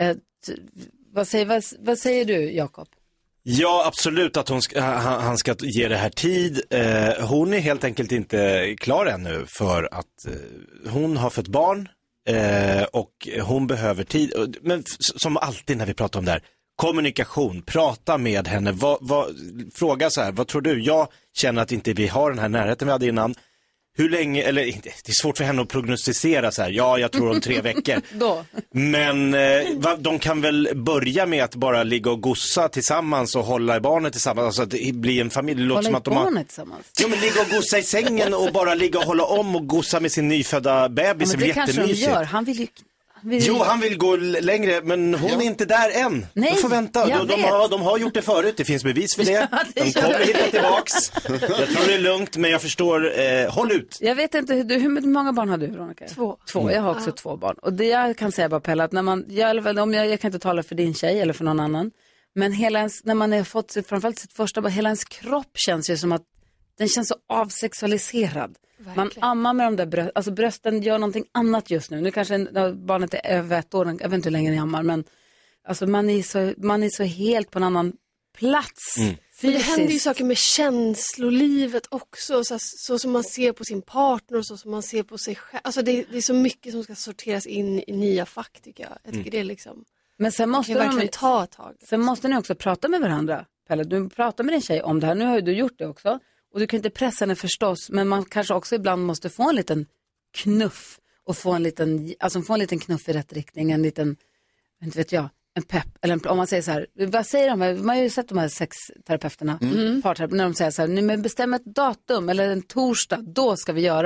Vad säger du, Jakob? Ja, absolut att han ska ge det här tid. Hon är helt enkelt inte klar ännu för att hon har fått barn och hon behöver tid. Men som alltid när vi pratar om det här, kommunikation, prata med henne, fråga så här, vad tror du? Jag känner att inte vi har den här närheten vi hade innan. Hur länge, eller det är svårt för henne att prognostisera så här, jag tror om 3 veckor. Då. Men de kan väl börja med att bara ligga och gossa tillsammans och hålla barnet tillsammans, alltså att det blir en familj. Hålla som att barnet tillsammans? Ja, men ligga och gossa i sängen och bara ligga och hålla om och gossa med sin nyfödda bebis. Ja, men det kanske de gör, han vill ju... Jo, han vill gå längre, men hon är inte där än. Nej, de får vänta. De har gjort det förut, det finns bevis för det. De kommer hitta tillbaks. Jag tror det är lugnt, men jag förstår, håll ut. Jag vet inte, hur många barn har du, Veronica? 2. Jag har också 2 barn. Och det jag kan säga bara, Pelle, att när man, jag kan inte tala för din tjej eller för någon annan, men när man har fått framförallt sitt första barn, hela ens kropp känns ju som att den känns så avsexualiserad. Verkligen. Man ammar med de där alltså brösten gör någonting annat just nu. Nu kanske barnet är över 1 år, jag vet inte hur länge ni ammar, men alltså man är så helt på en annan plats. Men det händer ju saker med känslolivet också, så som man ser på sin partner och så som man ser på sig själv. Alltså det är så mycket som ska sorteras in i nya fack, tycker jag. Jag tycker det är liksom... Men sen måste verkligen ta ett tag. Sen måste ni också prata med varandra, Pelle. Du pratar med din tjej om det här. Nu har ju du gjort det också. Och du kan inte pressa henne förstås, men man kanske också ibland måste få en liten knuff och få en liten knuff i rätt riktning, en liten, inte vet jag, en pepp, eller om man säger så här, vad säger de? Man har ju sett de här sexterapeuterna, parterapeuterna, när de säger så här, nu men bestäm ett datum eller en torsdag, då ska vi göra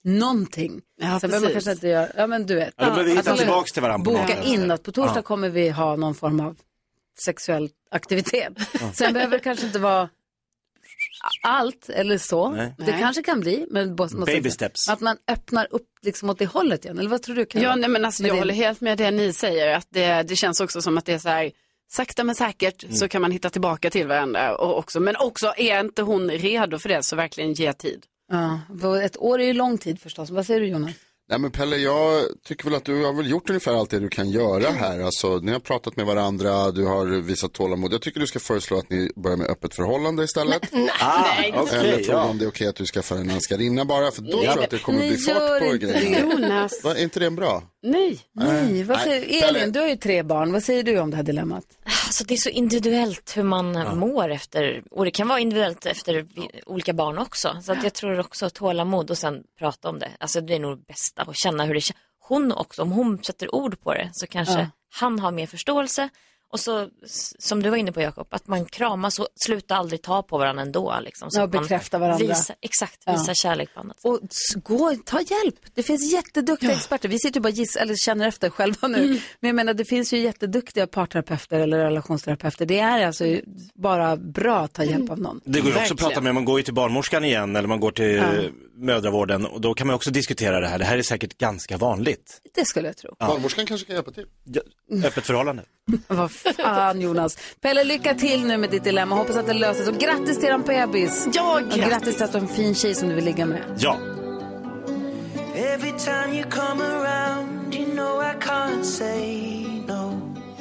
någonting. Ja, sen behöver man kanske inte göra, ja men du vet. Ja, då behöver vi hitta tillbaka till varandra. Boka in att på torsdag kommer vi ha någon form av sexuell aktivitet. Sen behöver det kanske inte vara allt eller så. Nej. Det kanske kan bli, men baby steps. Att man öppnar upp liksom åt det hållet igen. Eller vad tror du kan Ja, vara? nej, men alltså, jag håller helt med det ni säger. Att det känns också som att det är så här, sakta men säkert så kan man hitta tillbaka till varandra. Men också är inte hon redo för det, så verkligen ge tid. Ja, ett år är ju lång tid förstås. Vad säger du, Jonas? Nej men Pelle, jag tycker väl att du har väl gjort ungefär allt det du kan göra här. Alltså, ni har pratat med varandra, du har visat tålamod. Jag tycker du ska föreslå att ni börjar med öppet förhållande istället. Eller fråga om det är okej att du skaffar en älskarinna bara. För då tror jag att det kommer bli fart på grejerna. Är inte det en bra? Nej. Vad säger Elin, du har ju 3 barn. Vad säger du om det här dilemmat? Alltså det är så individuellt hur man mår efter, och det kan vara individuellt efter olika barn också. Så att jag tror också tålamod och sen prata om det. Alltså det är nog det bästa, och känna hur det känns. Hon också, om hon sätter ord på det så kanske han har mer förståelse. Och så, som du var inne på Jakob, att man kramas och slutar aldrig ta på varandra ändå. Liksom, så och bekräfta varandra. Visa kärlek på annat sätt. Och ta hjälp. Det finns jätteduktiga experter. Vi sitter ju bara eller känner efter själva nu. Men jag menar, det finns ju jätteduktiga parterapeuter eller relationsterapeuter. Det är alltså bara bra att ta hjälp av någon. Det går ju också att prata med, man går ju till barnmorskan igen eller man går till mödravården, och då kan man också diskutera det här. Det här är säkert ganska vanligt. Det skulle jag tro. Barnmorskan kanske kan hjälpa till. Öppet förhållande. Vad fan, Jonas. Pelle, lycka till nu med ditt dilemma. Hoppas att det löses. Och grattis till en bebis. Ja, grattis till att du har en fin tjej som du vill ligga med. Ja. Every time you come around, you know I can't say no.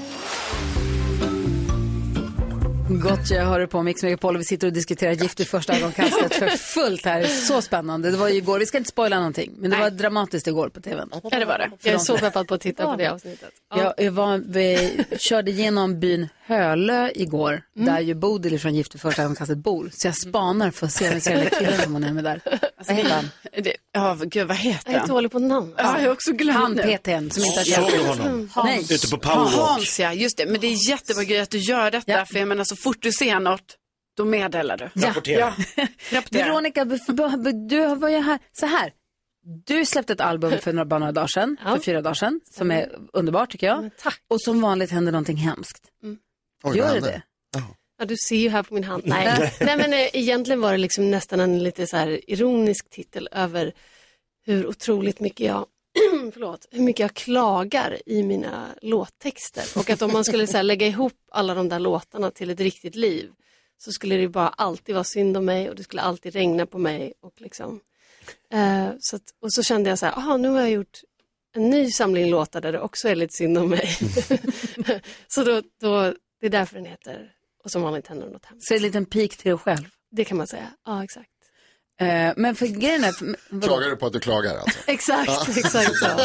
Gott, jag hör på Mix Megapol och vi sitter och diskuterar Gift i första ögonkastet för fullt här. Så spännande. Det var ju igår, vi ska inte spoila någonting, men det var dramatiskt igår på tvn. Ja, det var det. Jag är så peppad på att titta på det avsnittet. Vi körde igenom byn Hölö igår, där ju Bodil från Gift i första ögonkastet bor. Så jag spanar för att se den killen som hon är med där. Vad heter han? Gud, vad heter han? Jag är dålig på namn. Ja, jag har också glömt han PT:n som inte har såg honom. Nej. Ute på powerwalk. Hans, ja, just det. Men det är jättebra grej att du gör detta. För jag menar, så fort du ser något, då meddelar du. Rapportera. Veronica, du var ju här. Så här. Du släppte ett album för några dagar sedan, för 4 dagar sedan, som är underbart tycker jag. Tack. Och som vanligt händer någonting hemskt. Gör det? Ja, du ser ju här på min hand. Nej, men egentligen var det liksom nästan en lite så här ironisk titel över hur otroligt mycket jag hur mycket jag klagar i mina låttexter. Och att om man skulle så här, lägga ihop alla de där låtarna till ett riktigt liv, så skulle det bara alltid vara synd om mig och det skulle alltid regna på mig. Och, liksom, och så kände jag så här, nu har jag gjort en ny samling låtar där det också är lite synd om mig. Så då, det är därför den heter Och som vanligt händer något hemskt. Så det är en liten pik till dig själv? Det kan man säga, ja exakt. Men för grejen är... Klagar du på att du klagar alltså? Exakt, exakt så.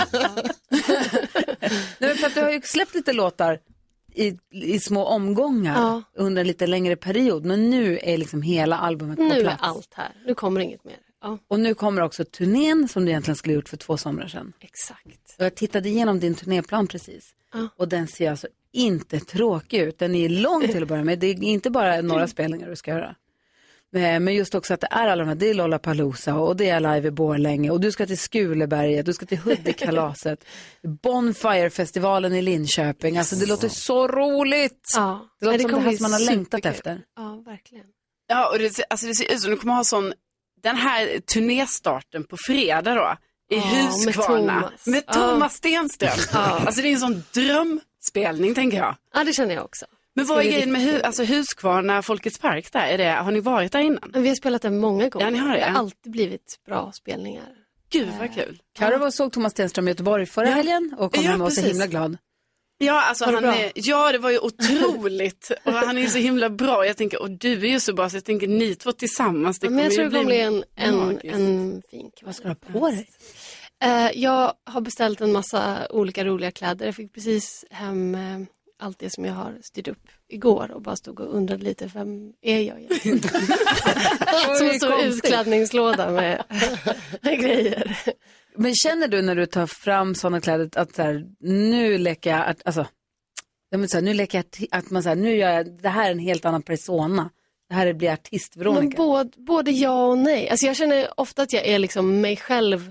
Nej, för att du har ju släppt lite låtar i små omgångar under en lite längre period. Men nu är liksom hela albumet på plats. Nu är allt här, nu kommer inget mer. Ja. Och nu kommer också turnén som du egentligen skulle gjort för 2 somrar sedan. Exakt. Och jag tittade igenom din turnéplan precis. Och den ser alltså inte tråkig ut. Den är lång till att börja med. Det är inte bara några spelningar du ska göra. Men just också att det är alla de här, det är Lollapalooza och det är Live i Borlänge och du ska till Skuleberget, du ska till Hudik-kalaset, Bonfire-festivalen i Linköping. Alltså det låter så roligt. Ja. Det låter som det här som man har längtat efter. Ja, verkligen. Ja, och det ser ut som du kommer ha sån, den här turnéstarten på fredag då, i Huskvarna. Med Thomas Stenström. Alltså det är en sån drömspelning tänker jag. Ja, det känner jag också. Men vad är grejen med Huskvarna, Folkets park där? Har ni varit där innan? Vi har spelat där många gånger. Ja, ni har det. Det har alltid blivit bra spelningar. Gud vad kul. Karo var såg Thomas Stenström i Göteborg förra helgen och kom hem och var så himla glad. Ja, alltså det var ju otroligt. Och han är ju så himla bra. Jag tänker, och du är ju så bra så jag tänker ni två tillsammans. Det men jag tror det kommer bli en fin kväll. Vad ska du ha på dig? Jag har beställt en massa olika roliga kläder. Jag fick precis hem allt det som jag har styrt upp igår och bara stod och undrade lite, vem är jag egentligen? Som en stor utklädningslåda med grejer. Men känner du när du tar fram sådana kläder att så här, nu leker jag, alltså, nu leker jag att man så här, nu gör jag, det här är en helt annan persona. Det här blir artist Veronica. Men både ja och nej. Alltså jag känner ofta att jag är liksom mig själv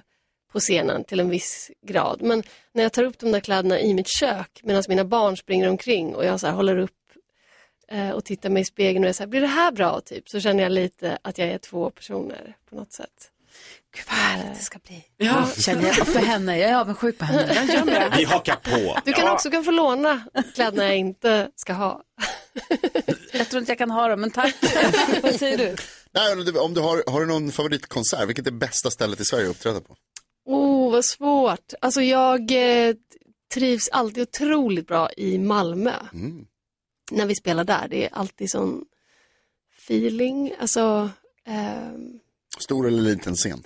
på scenen till en viss grad. Men när jag tar upp de där kläderna i mitt kök medan mina barn springer omkring och jag så här håller upp och tittar mig i spegeln och är så här, blir det här bra typ? Så känner jag lite att jag är 2 personer på något sätt. Gud vad härligt det ska bli. Ja, känner jag för henne. Jag är avundsjuk på henne. Vi hakar på. Du kan också få låna kläderna jag inte ska ha. Jag tror inte jag kan ha dem, men tack. Vad säger du? Nej, om du har du någon favoritkonsert, vilket är bästa stället i Sverige att uppträda på? Vad svårt. Alltså jag trivs alltid otroligt bra i Malmö. När vi spelar där. Det är alltid sån feeling. Alltså, stor eller liten scen?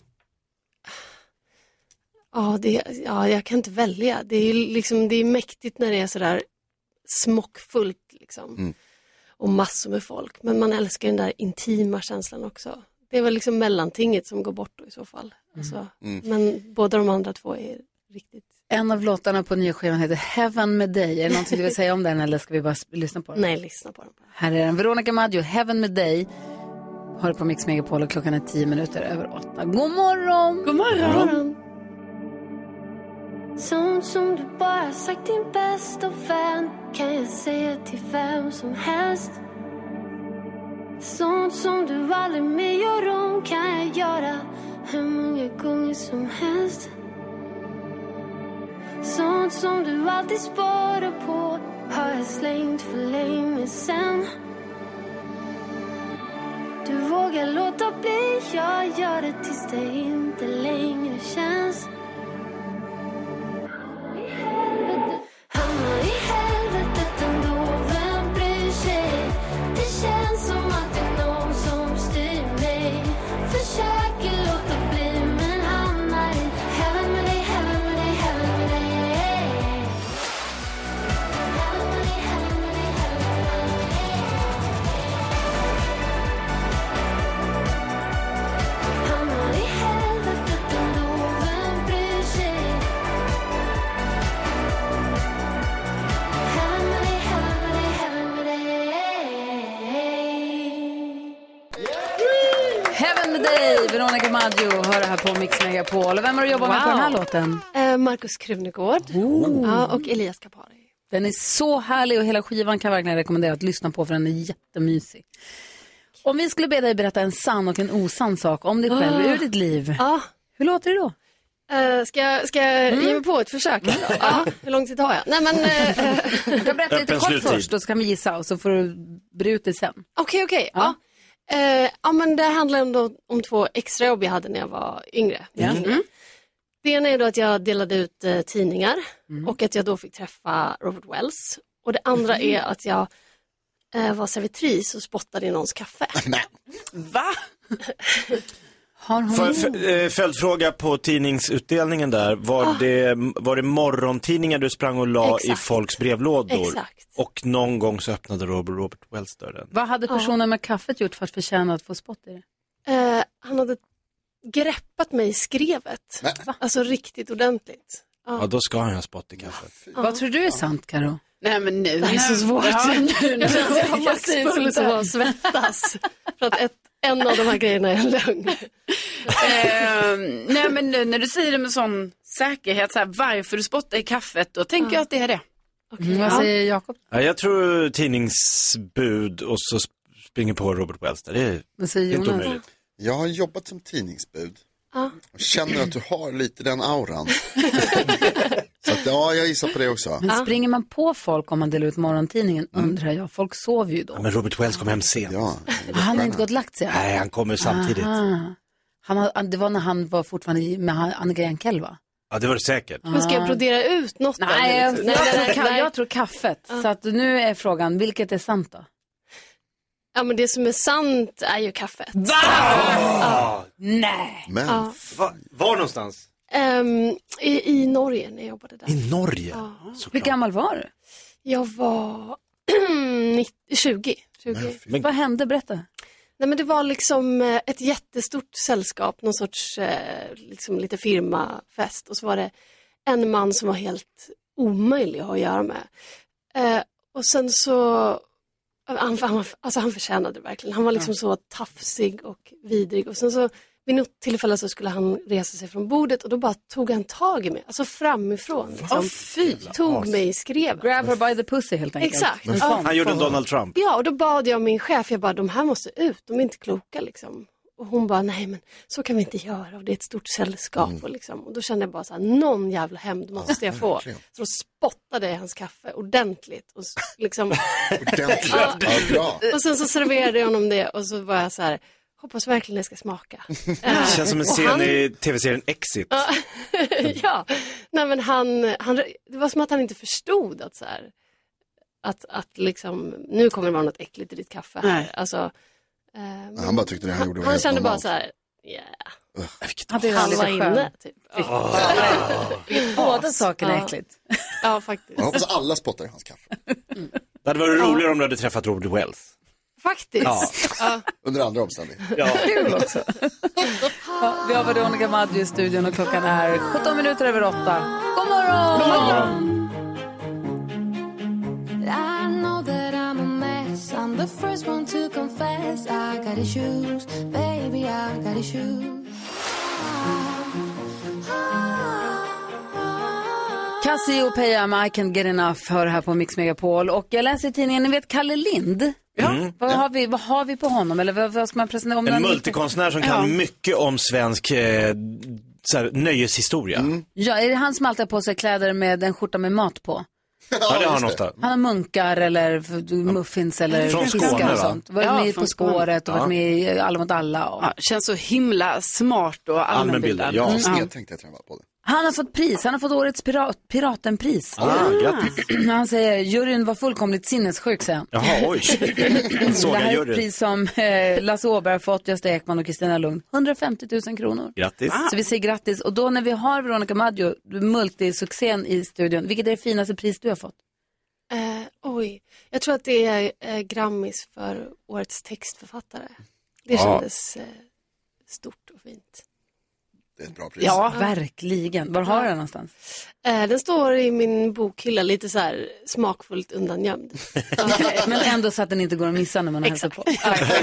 Ja, jag kan inte välja. Det är liksom, det är mäktigt när det är sådär smockfullt liksom. Och massor med folk. Men man älskar den där intima känslan också. Det är väl liksom mellantinget som går bort då i så fall. Alltså, men båda de andra 2 är riktigt. En av låtarna på nya skivan heter Heaven med dig. Är det någonting du vill säga om den eller ska vi bara lyssna på den? Nej, lyssna på den. Här är den. Veronica Maggio, Heaven med dig. Har på Mix Megapol och klockan är 10 minuter över 8. God morgon! God morgon! Sånt som du bara sagt din bästa vän kan jag säga till vem som helst. Sånt som du aldrig mer gör om kan jag göra hur många gånger som helst. Sånt som du alltid sparar på har jag slängt för länge sen. Du vågar låta bli, jag gör det tills det inte längre känns. Hamnar i helvetet ändå, vem bryr sig? Det känns som att det är någon som styr mig. Försöker låta bli men hamnar i heaven med dig, heaven med dig, heaven med dig. Heaven med dig, heaven med dig, heaven med dig. Hamnar i helvetet ändå, vem bryr sig? Heaven med dig, Veronica Maggio, hör det här på Mix Megapol. Och vem har du jobbat med på den här låten? Markus Krunegård och Elias Kapari. Den är så härlig och hela skivan kan jag verkligen rekommendera att lyssna på för den är jättemysig. Om vi skulle be dig berätta en sann och en osann sak om dig själv ur ditt liv, hur låter det då? Ska jag ge mig på ett försök? Hur lång tid har jag? Nej, men, du kan berätta lite kort först och så kan vi gissa och så får du bryta det sen. Okej. Men det handlar om 2 extrajobb jag hade när jag var yngre. Det ena är då att jag delade ut tidningar och att jag då fick träffa Robert Wells. Och det andra är att jag var servitris och spottade i någons kaffe. Va? Följdfråga på tidningsutdelningen där. Var det morgontidningar du sprang och la i folks brevlådor? Exakt. Och någon gång så öppnade Robert Wells dörren. Vad hade personen med kaffet gjort för att förtjäna att få spott i det? Han hade greppat mig i skrevet. Alltså riktigt ordentligt. Ja, då ska han ha spott i kaffet. Vad tror du är sant, Karo? Nej, men nu. Det är så svårt. Nu känns jag massivt att svettas. För att en av de här grejerna är lögn. Nej, men nu när du säger det med sån säkerhet, så här, varför du spottar i kaffet, då tänker jag att det är det. Vad säger Jakob? Ja, jag tror tidningsbud och så springer på Robert Wells där. Det är helt omöjligt. Jag har jobbat som tidningsbud. Och känner att du har lite den auran. Så att, jag gissar på det också. Men springer man på folk om man delar ut morgontidningen, undrar jag. Folk sover ju då. Ja, men Robert Wells kom hem sent. Ja, han har inte gått lagt sig. Nej, han kommer samtidigt. Det var när han var fortfarande med Annika Jankell, va? Ja, det var det säkert. Men ska jag brodera ut något? Nej, jag tror kaffet. Så att nu är frågan, vilket är sant då? Ja, men det som är sant är ju kaffet. Nej. Men var någonstans? I Norge när jag jobbade där. I Norge? Ja. Hur gammal var du? Jag var 20. Vad hände? Berätta. Nej, men det var liksom ett jättestort sällskap, någon sorts liksom lite firmafest. Och så var det en man som var helt omöjlig att ha att göra med. Och sen så han förtjänade det verkligen. Han var liksom så tafsig och vidrig. Och sen så vid något tillfälle så skulle han resa sig från bordet och då bara tog han tag i mig, alltså framifrån. Liksom. Tog mig i skrev. Grab her by the pussy helt enkelt. Exakt. Han gjorde en Donald Trump. Ja, och då bad jag min chef, de här måste ut, de är inte kloka liksom. Och hon bara, nej men så kan vi inte göra och det är ett stort sällskap och liksom. Och då kände jag bara så här, någon jävla hämnd måste jag få. Så då spottade jag hans kaffe ordentligt och liksom. Och sen så serverade jag honom det och så var jag så här, hoppas verkligen det ska smaka. Det känns som en scen i tv-serien Exit. Ja, nej men han, det var som att han inte förstod att så här, att liksom, nu kommer det vara något äckligt i ditt kaffe här. Alltså, han bara tyckte det han gjorde var han helt kände normalt. bara så här, Han var inne typ. Båda sakerna är äckligt. Ja, faktiskt. Jag hoppas alla spottar i hans kaffe. Det hade varit roligare om du hade träffat Robert Wells. Faktiskt. Ja. Under andra omständigheter. Ja. Kul också. Vi har Veronica Maggio i studion och klockan är 17 minuter över 8. God morgon! God morgon! I know that I'm a mess. I'm the first one to confess. I got issues, baby, I got issues. Cassiopeia, I can't get enough, hör här på Mix Megapol. Och jag läser i tidningen, ni vet Kalle Lind. Vad har vi på honom? Eller vad ska man presentera om? En multikonstnär som kan mycket om svensk nöjeshistoria. Ja, är det han som alltid har på sig kläder med en skjorta med mat på? Ja, det har han ofta. Han har munkar eller muffins eller från fiskar Skåne, och sånt. Varit med på Skåret och varit med i Alla mot alla. Och... Ja, känns så himla smart och allmänbildad. Ja. Sned tänkte jag träna på det. Han har fått pris, han har fått årets piratenpris. Grattis. Han säger, juryn var fullkomligt sinnessjuk, säger han. Jaha, oj. Det här är ett pris som Lasse Åberg har fått, Gösta Ekman och Kristina Lund. 150 000 kronor. Grattis. Så vi säger grattis. Och då när vi har Veronica Maggio, multisuccén i studion, vilket är det finaste pris du har fått? Jag tror att det är Grammis för årets textförfattare. Det kändes stort och fint. Det är ett bra pris. Ja, verkligen. Var har du den någonstans? Den står i min bokhylla lite så här smakfullt undangömd. Men ändå så att den inte går att missa när man har hälsat på.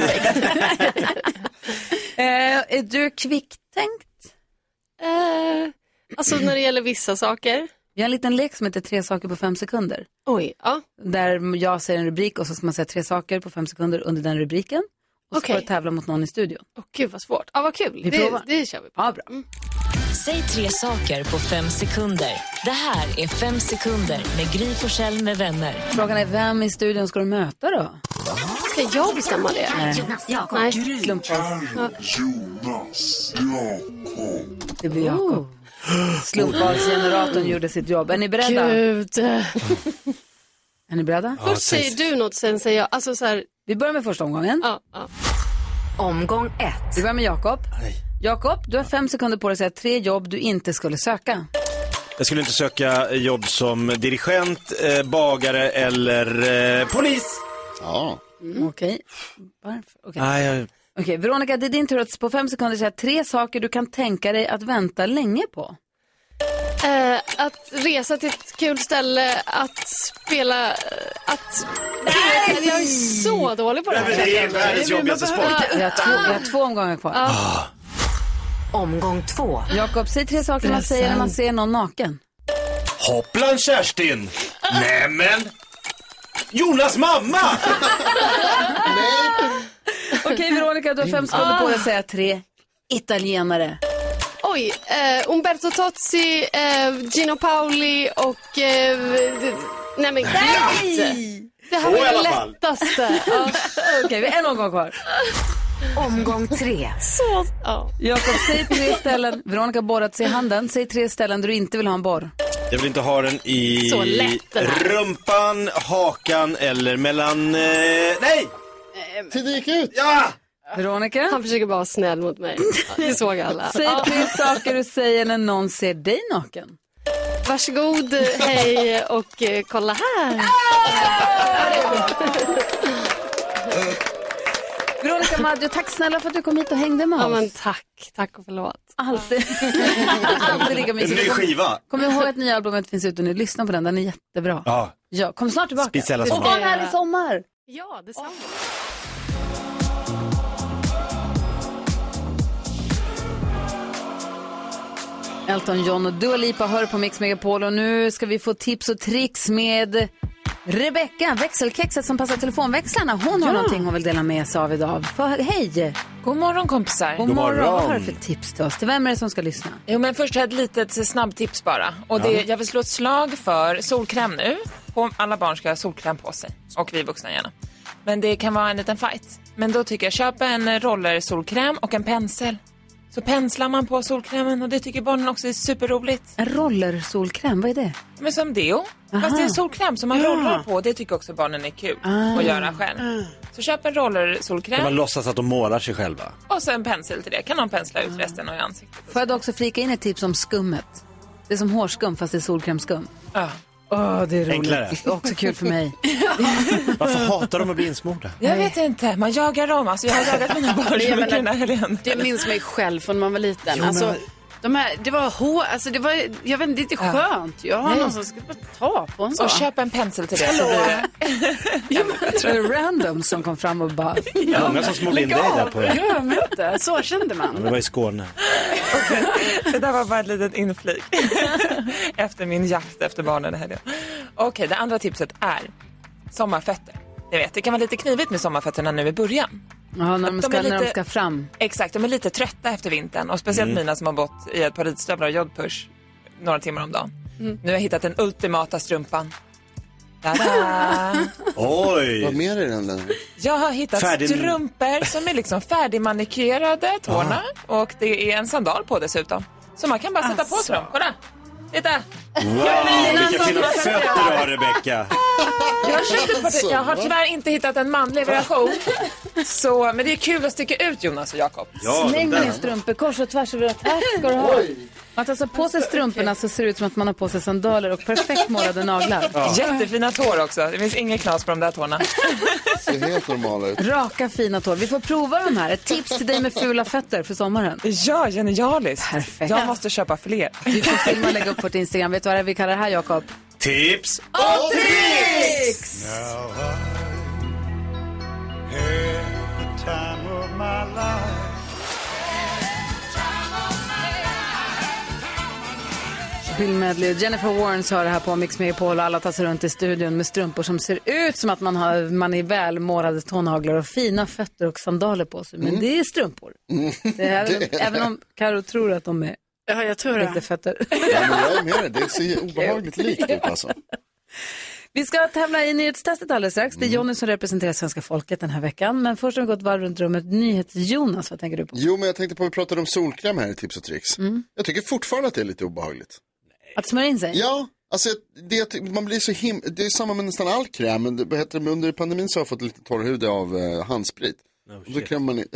Är du kvicktänkt? Alltså när det gäller vissa saker. Vi har en liten lek som heter 3 saker på 5 sekunder. Oj, ja. Där jag säger en rubrik och så ska man säga 3 saker på 5 sekunder under den rubriken. Och så får du tävla mot någon i studion. Gud vad svårt. Ja, vad kul. Vi provar. Det kör vi på. Ja, bra. Säg 3 saker på 5 sekunder. Det här är 5 sekunder med Gry Forssell med vänner. Frågan är, vem i studion ska du möta då? Ska jag bestämma det? Jonas Jakob. Nej. Slumpvis. Jonas Jakob. Det blir Jakob. Slumpvalsgeneratorn gjorde sitt jobb. Är ni beredda? Gud. Är ni beredda? Först säger du något, sen säger jag. Alltså så här... Vi börjar med första omgången. Ja. Omgång 1. Vi börjar med Jakob. Jakob, du har 5 sekunder på dig att säga 3 jobb du inte skulle söka. Jag skulle inte söka jobb som dirigent, bagare eller polis. Ja. Okej. Varför? Okej. Nej, Okej, Veronica, det är din tur att på 5 sekunder säga 3 saker du kan tänka dig att vänta länge på. Att resa till ett kul ställe, att spela, att... Nej! Jag är så dålig på det här. Det är världens jobbigaste sport. Vi har 2 omgångar kvar. Omgång 2. Jakob, säg 3 saker man säger när man ser någon naken. Hopplan Kerstin. Nämen. Jonas mamma. Okej, Veronica, du har 5 sekunder på dig att säga 3 italienare. Oj, Umberto Tozzi, Gino Paoli och... nej men gud! Det här var det lättaste. Okej, vi har en omgång kvar. Omgång 3. Så, Jakob, säg 3 ställen. Veronica borrat sig i handen. Säg 3 ställen där du inte vill ha en borr. Jag vill inte ha den i Så lätt, den här. rumpan, hakan eller mellan... nej! Tiden gick ut. Ja! Veronica? Han försöker bara vara snäll mot mig. Det såg alla. Säg 3 saker du säger när någon ser dig naken. Varsågod, hej och kolla här. Veronica Maggio, tack snälla för att du kom hit och hängde med oss. Ja, men tack och förlåt. Alltid lika mysigt. En ny skiva. Kom ihåg att nya albumet finns ute nu. Lyssna på den är jättebra. Ja, kom snart tillbaka. Speciella och ha en härlig sommar. Ja, detsamma. Elton John och Dua Lipa hör på Mix Megapol och nu ska vi få tips och tricks med Rebecca, växelkexet som passar telefonväxlarna. Hon har någonting hon vill dela med sig av idag. Hej! God morgon kompisar. God morgon. Vad har du för tips till oss? Till vem är det som ska lyssna? Jo, men först ett litet snabbtips bara. Och jag vill slå ett slag för solkräm nu. Alla barn ska ha solkräm på sig. Och vi vuxna gärna. Men det kan vara en liten fight. Men då tycker jag köpa en roller solkräm och en pensel. Så penslar man på solkrämen och det tycker barnen också är superroligt. En roller solkräm, vad är det? Men som deo. Fast det är solkräm som man rollar på. Det tycker också barnen är kul att göra själv. Så köp en roller solkräm. Kan man låtsas att de målar sig själva? Och så en pensel till det. Kan de pensla ut resten av ansiktet. Får jag då också flika in ett tips om skummet? Det är som hårskum fast det är solkrämskum. Ja. Det är roligt. Enklare. Det är också kul för mig. Varför hatar de att bli insmorda? Jag vet inte, man jagar dem. Alltså, jag har jagat mina barn så mycket den här helgen. Det minns mig själv från när man var liten. Jo, alltså, det var alltså det var, jag vet inte, det är inte skönt. Jag har någon som ska bara ta på en så. Och köp en pensel till det. Så blir det. Jag tror det är random som kom fram och bara... Många som smolade in dig där på... Jag vet inte, så kände man. Det var i Skåne. Okay. Det där var bara ett litet inflik. Efter min jakt efter barnen här. Okej, det andra tipset är sommarfötter. Jag vet, det kan vara lite knivigt med sommarfötterna nu i början. Ja, när de ska fram. Exakt, de är lite trötta efter vintern. Och speciellt mina som har gått i ett par ridstövlar och jodpush några timmar om dagen. Nu har jag hittat den ultimata strumpan. Tada! Oj! Vad mer är den där? Jag har hittat strumpor som är liksom färdigmanikerade tårna. Och det är en sandal på dessutom. Så man kan bara sätta på sig dem. Kolla! Titta! Wow, vilka fina fötter du har, Rebecca. Jag har tyvärr inte hittat en manlig variation. Så, men det är kul att sticka ut, Jonas och Jakob. Ja, släng ner strumpor, kors och tvärs över att här ska du ha. Man tar så på sig strumporna så ser det ut som att man har på sig sandaler och perfekt målade naglar. Ja. Jättefina tår också. Det finns ingen knas på de där tårna. Ser helt normala ut. Raka, fina tår. Vi får prova de här. Ett tips till dig med fula fötter för sommaren. Ja, genialiskt. Perfekt. Jag måste köpa fler. Vi får filma och lägga upp vårt Instagram. Vet du vad det är vi kallar det här, Jakob? Tips och tricks! Bill Medley och Jennifer Warnes hör det här på Mix Megapol och alla tar sig runt i studion med strumpor som ser ut som att man är välmålade tånaglar och fina fötter och sandaler på sig. Men det är strumpor. Det är, även om Karo tror att de är jag tror det. Fötter. Ja, men jag är med det. Det ser obehagligt likt ut alltså. Vi ska tävla i nyhetstestet alldeles strax. Det är Jonny som representerar svenska folket den här veckan. Men först har vi gått varv runt rummet. Jonas, vad tänker du på? Jo, men jag tänkte på att vi pratade om solkräm här i tips och tricks. Jag tycker fortfarande att det är lite obehagligt. Att smörja in sig? Ja, alltså man blir så det är samma med nästan all kräm. Men under pandemin så har jag fått lite torr hud av handsprit. Och då krämmer man i...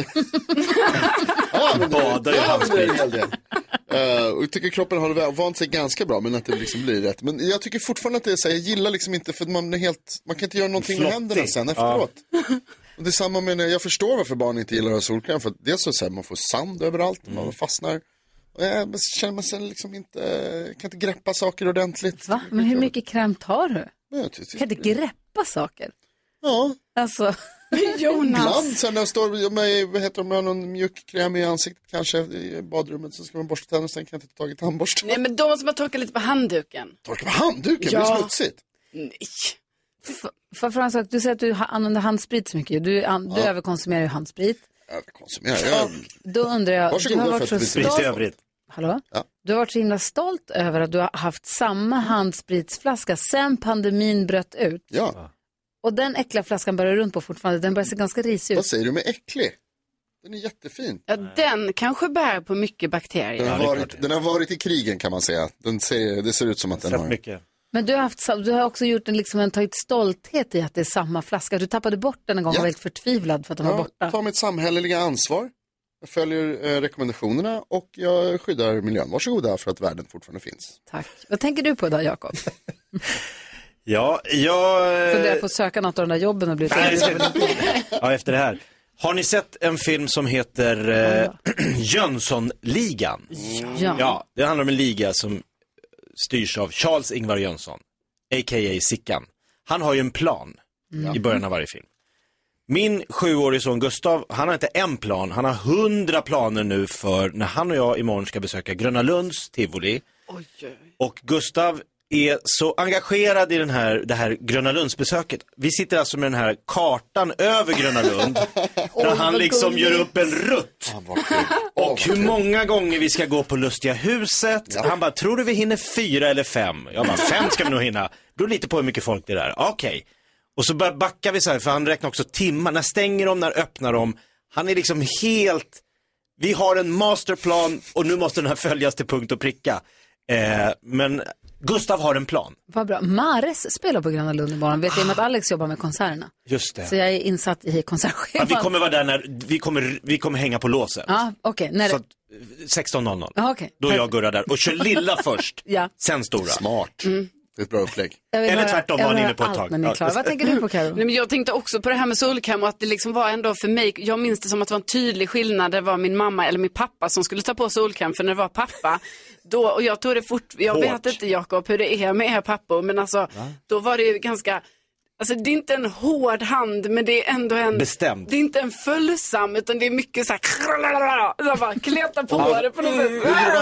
badar i handsprit. Och jag tycker kroppen har vant sig ganska bra, men att det liksom blir rätt. Men jag tycker fortfarande att det är så här, jag gillar liksom inte för att man kan inte göra någonting med händerna sen efteråt. Och det är samma med jag förstår varför barn inte gillar att ha solkräm, för att det är så här, man får sand överallt, man fastnar. Och jag känner mig sen liksom kan inte greppa saker ordentligt. Va? Men hur mycket kräm tar du? Jag kan inte greppa saker. Ja. Alltså... Jonas. Ibland sen när jag står med om jag har någon mjuk kräm i ansiktet kanske i badrummet, så ska man borsta tänderna, sen kan jag inte ta tag i tandborsten. Nej, men då måste man torka lite på handduken. Torka på handduken? Ja. Blir det smutsigt? Nej. För en sak, du säger att du använder handsprit så mycket. Du överkonsumerar ju handsprit. Överkonsumerar? Då undrar jag, varsågod, du har varit så stolt. Hallå? Ja. Du har varit så himla stolt över att du har haft samma handspritsflaska sen pandemin bröt ut. Ja. Och den äckliga flaskan börjar runt på fortfarande. Den börjar se ganska risig ut. Vad säger du med äcklig? Den är jättefin. Ja, den kanske bär på mycket bakterier. Den har varit i krigen, kan man säga. Det ser ut som att den har... mycket. Men du har också gjort tagit stolthet i att det är samma flaska. Du tappade bort den en gång och var helt förtvivlad för att den var borta. Jag tar mitt samhälleliga ansvar. Jag följer rekommendationerna och jag skyddar miljön. Varsågoda för att världen fortfarande finns. Tack. Vad tänker du på då, Jakob? Ja, jag... funderar på att söka något av de där jobben och bli Ja, efter det här. Har ni sett en film som heter Jönssonligan? Ja, det handlar om en liga som styrs av Charles Ingvar Jönsson, a.k.a. Sickan. Han har ju en plan i början av varje film. Min 7-årige son Gustav, han har inte en plan, han har 100 planer nu för när han och jag imorgon ska besöka Gröna Lunds tivoli. Oj. Och Gustav är så engagerad i det här Gröna Lundsbesöket. Vi sitter alltså med den här kartan över Gröna Lund där han liksom gör upp en rutt. Och hur många gånger vi ska gå på Lustiga huset. Ja. Han bara, tror du vi hinner 4 eller 5? Jag bara, 5 ska vi nog hinna. Det beror lite på hur mycket folk det är där. Okej. Och så backar vi så här, för han räknar också timmar. När stänger de, när öppnar de? Han är liksom helt... Vi har en masterplan och nu måste den här följas till punkt och pricka. Men Gustav har en plan. Vad bra. Mares spelar på Gröna Lund imorgon. Vet jag att Alex jobbar med konserterna. Just det. Så jag är insatt i konsertschemat. Ja, vi kommer vara där när vi kommer hänga på låset. Ja, okej. Okay. Så 16:00. Ja, okay. Då är jag Gurra där. Och kör lilla först. Ja. Sen stora. Smart. Det är ett bra upplägg. Eller tvärtom var ni inne på ett tag. Vad tänker du på, Karo? Nej, men jag tänkte också på det här med solkräm och att det liksom var ändå för mig, jag minns det som att det var en tydlig skillnad. Det var min mamma eller min pappa som skulle ta på solkräm, för när det var pappa då, och jag tror det jag vet inte, Jakob, hur det är med er pappor, men alltså då var det ju ganska, alltså det är inte en hård hand, men det är ändå en bestämd. Det är inte en följsam, utan det är mycket så här så bara kleta på det på något sätt.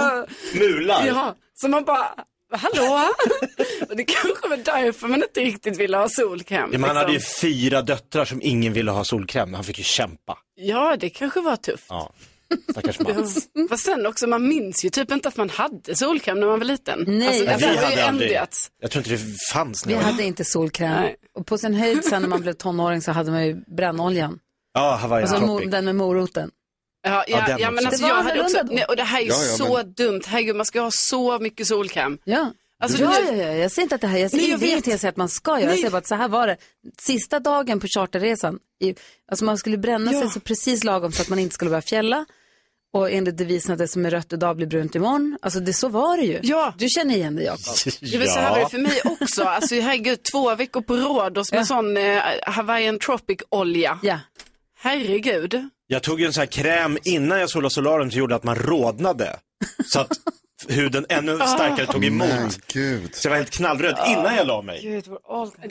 Mular. Ja, så man bara hallå? Och det kanske var därför man inte riktigt ville ha solkräm. Ja, man hade ju 4 döttrar som ingen ville ha solkräm. Han fick ju kämpa. Ja, det kanske var tufft. Ja, stackars Mats. Fast sen också, man minns ju typ inte att man hade solkräm när man var liten. Nej, alltså, vi hade aldrig. Jag tror inte det fanns. Vi hade inte solkräm. Nej. Och på sin höjd sen när man blev tonåring så hade man ju brännoljan. Ja, Hawaiian Tropic. Den med moroten. Ja, men alltså jag hade också, nej, och det här är ju så dumt. Herregud, man ska ha så mycket solkräm. Ja. Alltså, jag säger inte att det här, jag säger ingenting att man ska göra. Jag säger bara att så här var det. Sista dagen på charterresan, alltså man skulle bränna sig så precis lagom så att man inte skulle börja fjälla. Och enligt devisen att det som är rött idag blir brunt imorgon. Alltså så var det ju. Ja. Du känner igen det, Jakob. Det var så här var det för mig också. Alltså herregud, 2 veckor på Rhodos med sån Hawaiian Tropic-olja. Ja. Herregud. Jag tog ju en sån här kräm innan jag solade solarium som gjorde att man rodnade. Så att huden ännu starkare tog emot. Så jag var helt knallröd innan jag la mig. Gud, det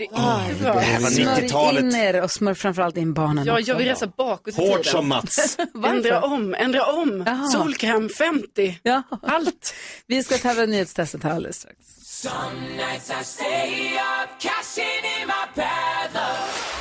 var 90-talet. In er och smör framförallt in barnen. Ja, jag vill resa bakåt i tiden. Hårt som Mats. Ändra om. Jaha. Solkräm 50. Ja. Allt. Vi ska tävla nyhetstestet här alldeles strax. Some nights I stay up, cashing in my pad.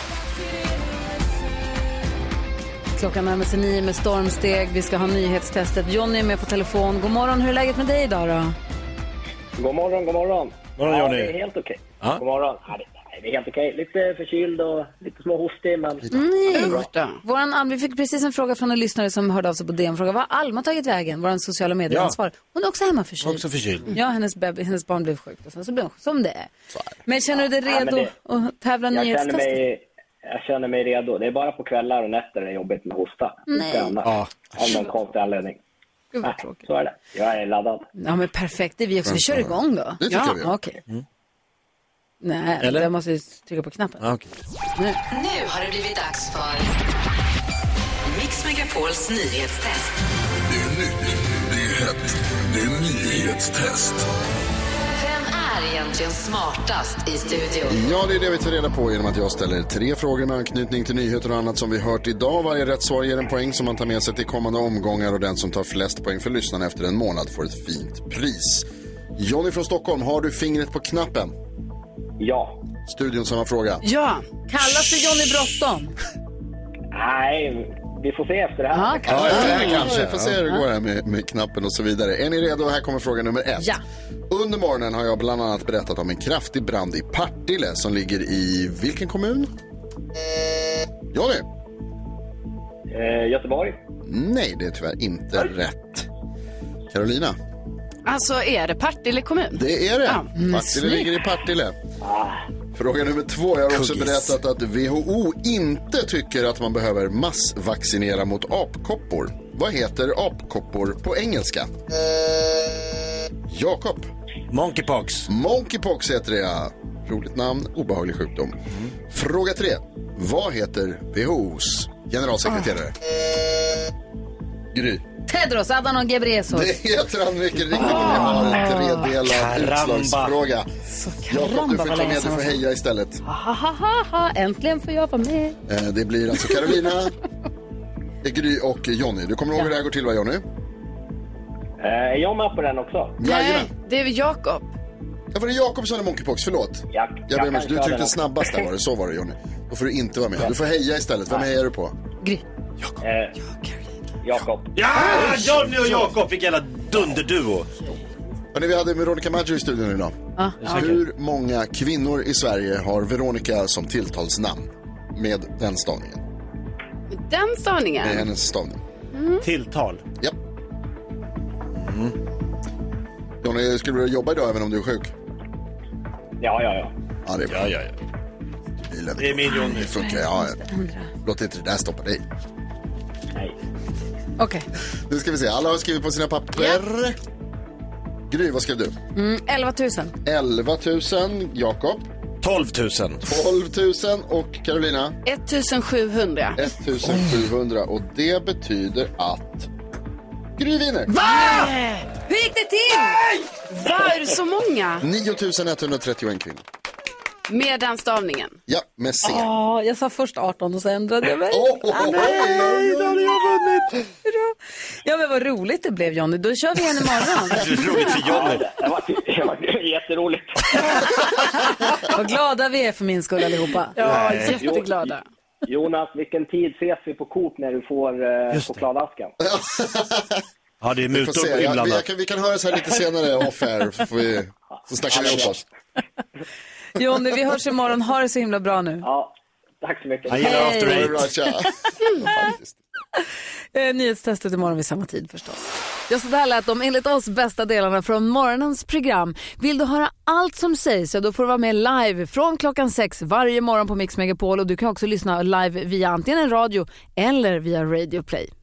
Klockan närmar sig 9 med stormsteg. Vi ska ha nyhetstestet. Johnny är med på telefon. God morgon, hur är läget med dig idag då? God morgon. God morgon, Johnny. Det är helt okej. Ja. God morgon. Det är helt okej. Lite förkyld och lite små hostig, men... Vi fick precis en fråga från en lyssnare som hörde av sig på DM-fråga. Vad har Alma tagit vägen? Vår sociala medieansvar. Hon är också hemma förkyld. Ja, hennes barn blev sjukt. Och sen så blev hon som det är. Men känner du dig redo att tävla nyhetstestet? Jag känner mig redo. Det är bara på kvällar och nätter det är jobbigt med hosta. Nej. Av någon konstig anledning. Gud vad tråkigt. Så är det. Jag är laddad. Ja, men perfekt. Det är vi också. Vi kör igång då. Det tycker vi. Okej. Nej, jag måste trycka på knappen. Okay. Nu har det blivit dags för Mix Megapols nyhetstest. Det är nytt, det är hett, det är nyhetstest. Vem är egentligen smartast i studion? Ja, det är det vi tar reda på genom att jag ställer 3 frågor med anknytning till nyheter och annat som vi hört idag. Varje rätt svar ger en poäng som man tar med sig till kommande omgångar, och den som tar flest poäng för lyssnarna efter en månad får ett fint pris. Johnny från Stockholm, har du fingret på knappen? Ja. Studion, samma fråga. Ja. Kallas det Johnny Bråttom? Nej, vi får se efter det här. Ja, efter det här kanske. Vi får se hur det går här med knappen och så vidare. Är ni redo? Här kommer fråga nummer 1. Ja. Under morgonen har jag bland annat berättat om en kraftig brand i Partille som ligger i vilken kommun? Johnny? Göteborg. Nej, det är tyvärr inte rätt. Carolina? Alltså, är det Partille kommun? Det är det. Ja. Partille ligger i Partille. Fråga nummer 2. Jag har också berättat att WHO inte tycker att man behöver massvaccinera mot apkoppor. Vad heter apkoppor på engelska? Jakob? Monkeypox. Monkeypox heter det, ja. Roligt namn, obehaglig sjukdom. Fråga 3. Vad heter WHOs generalsekreterare? Gry. Tedros Adhanom Ghebreyesus. Det heter han mycket riktigt. Vi har en tredelad utslagsfråga. Jakob, du får ta med, du får heja istället. Äntligen får jag vara med. Det blir alltså Carolina, Gry och Jonny. Du kommer ihåg hur det här går till, va, Jonny? Är jag med på den också? Nej, det är Jakob. Ja, var det Jakob som hade monkeypox? Förlåt. Jag ber mig, du tryckte snabbast där, var det. Så var det, Jonny. Då får du inte vara med. Du får heja istället. Vem hejar du på? Gry. Jakob. Ja, Jonny och Jakob, vilken jävla dunderduo. Hörrni, vi hade Veronica Maggio i studion idag. Hur många kvinnor i Sverige har Veronica som tilltalsnamn med den stavningen? Den stavningen? Det är hennes stavning. Tilltal? Ja. Jonny, skulle du jobba idag även om du är sjuk? Ja. Ja, det är bra. Ja. Det är min Jonny. Det funkar, låt inte det där stoppa dig. Nej. Okej. Nu ska vi se, alla har skrivit på sina papper. Yeah. Gry, vad skrev du? 11 000. 11 000, Jakob. 12 000. 12 000 och Carolina? 1700. 1700 och det betyder att Gry vinner. Va? Hur gick det till? Va, är det så många? 9131 kvinnor. Med den stavningen? Ja, med C. Jag sa först 18 och så ändrade jag mig. Nej, då hade jag vunnit. Ja, men vad roligt det blev, Jonny. Då kör vi igen imorgon. Det är roligt för Jonny. Det var jätteroligt. Vad glada vi är för min skull allihopa. Ja, jätteglada. Jonas, vilken tid ses vi på Coop när du får chokladaskan? Ja, det är mutor inblandat. Vi kan höras här lite senare off-air så snackar vi upp oss. Jonny, vi hörs imorgon. Ha det så himla bra nu. Ja, tack så mycket. Nyhetstestet imorgon vid samma tid förstås. Ja, så där lät de enligt oss bästa delarna från morgonens program. Vill du höra allt som sägs, så då får du vara med live från 6:00 varje morgon på Mix Megapol. Och du kan också lyssna live via antingen en radio eller via Radio Play.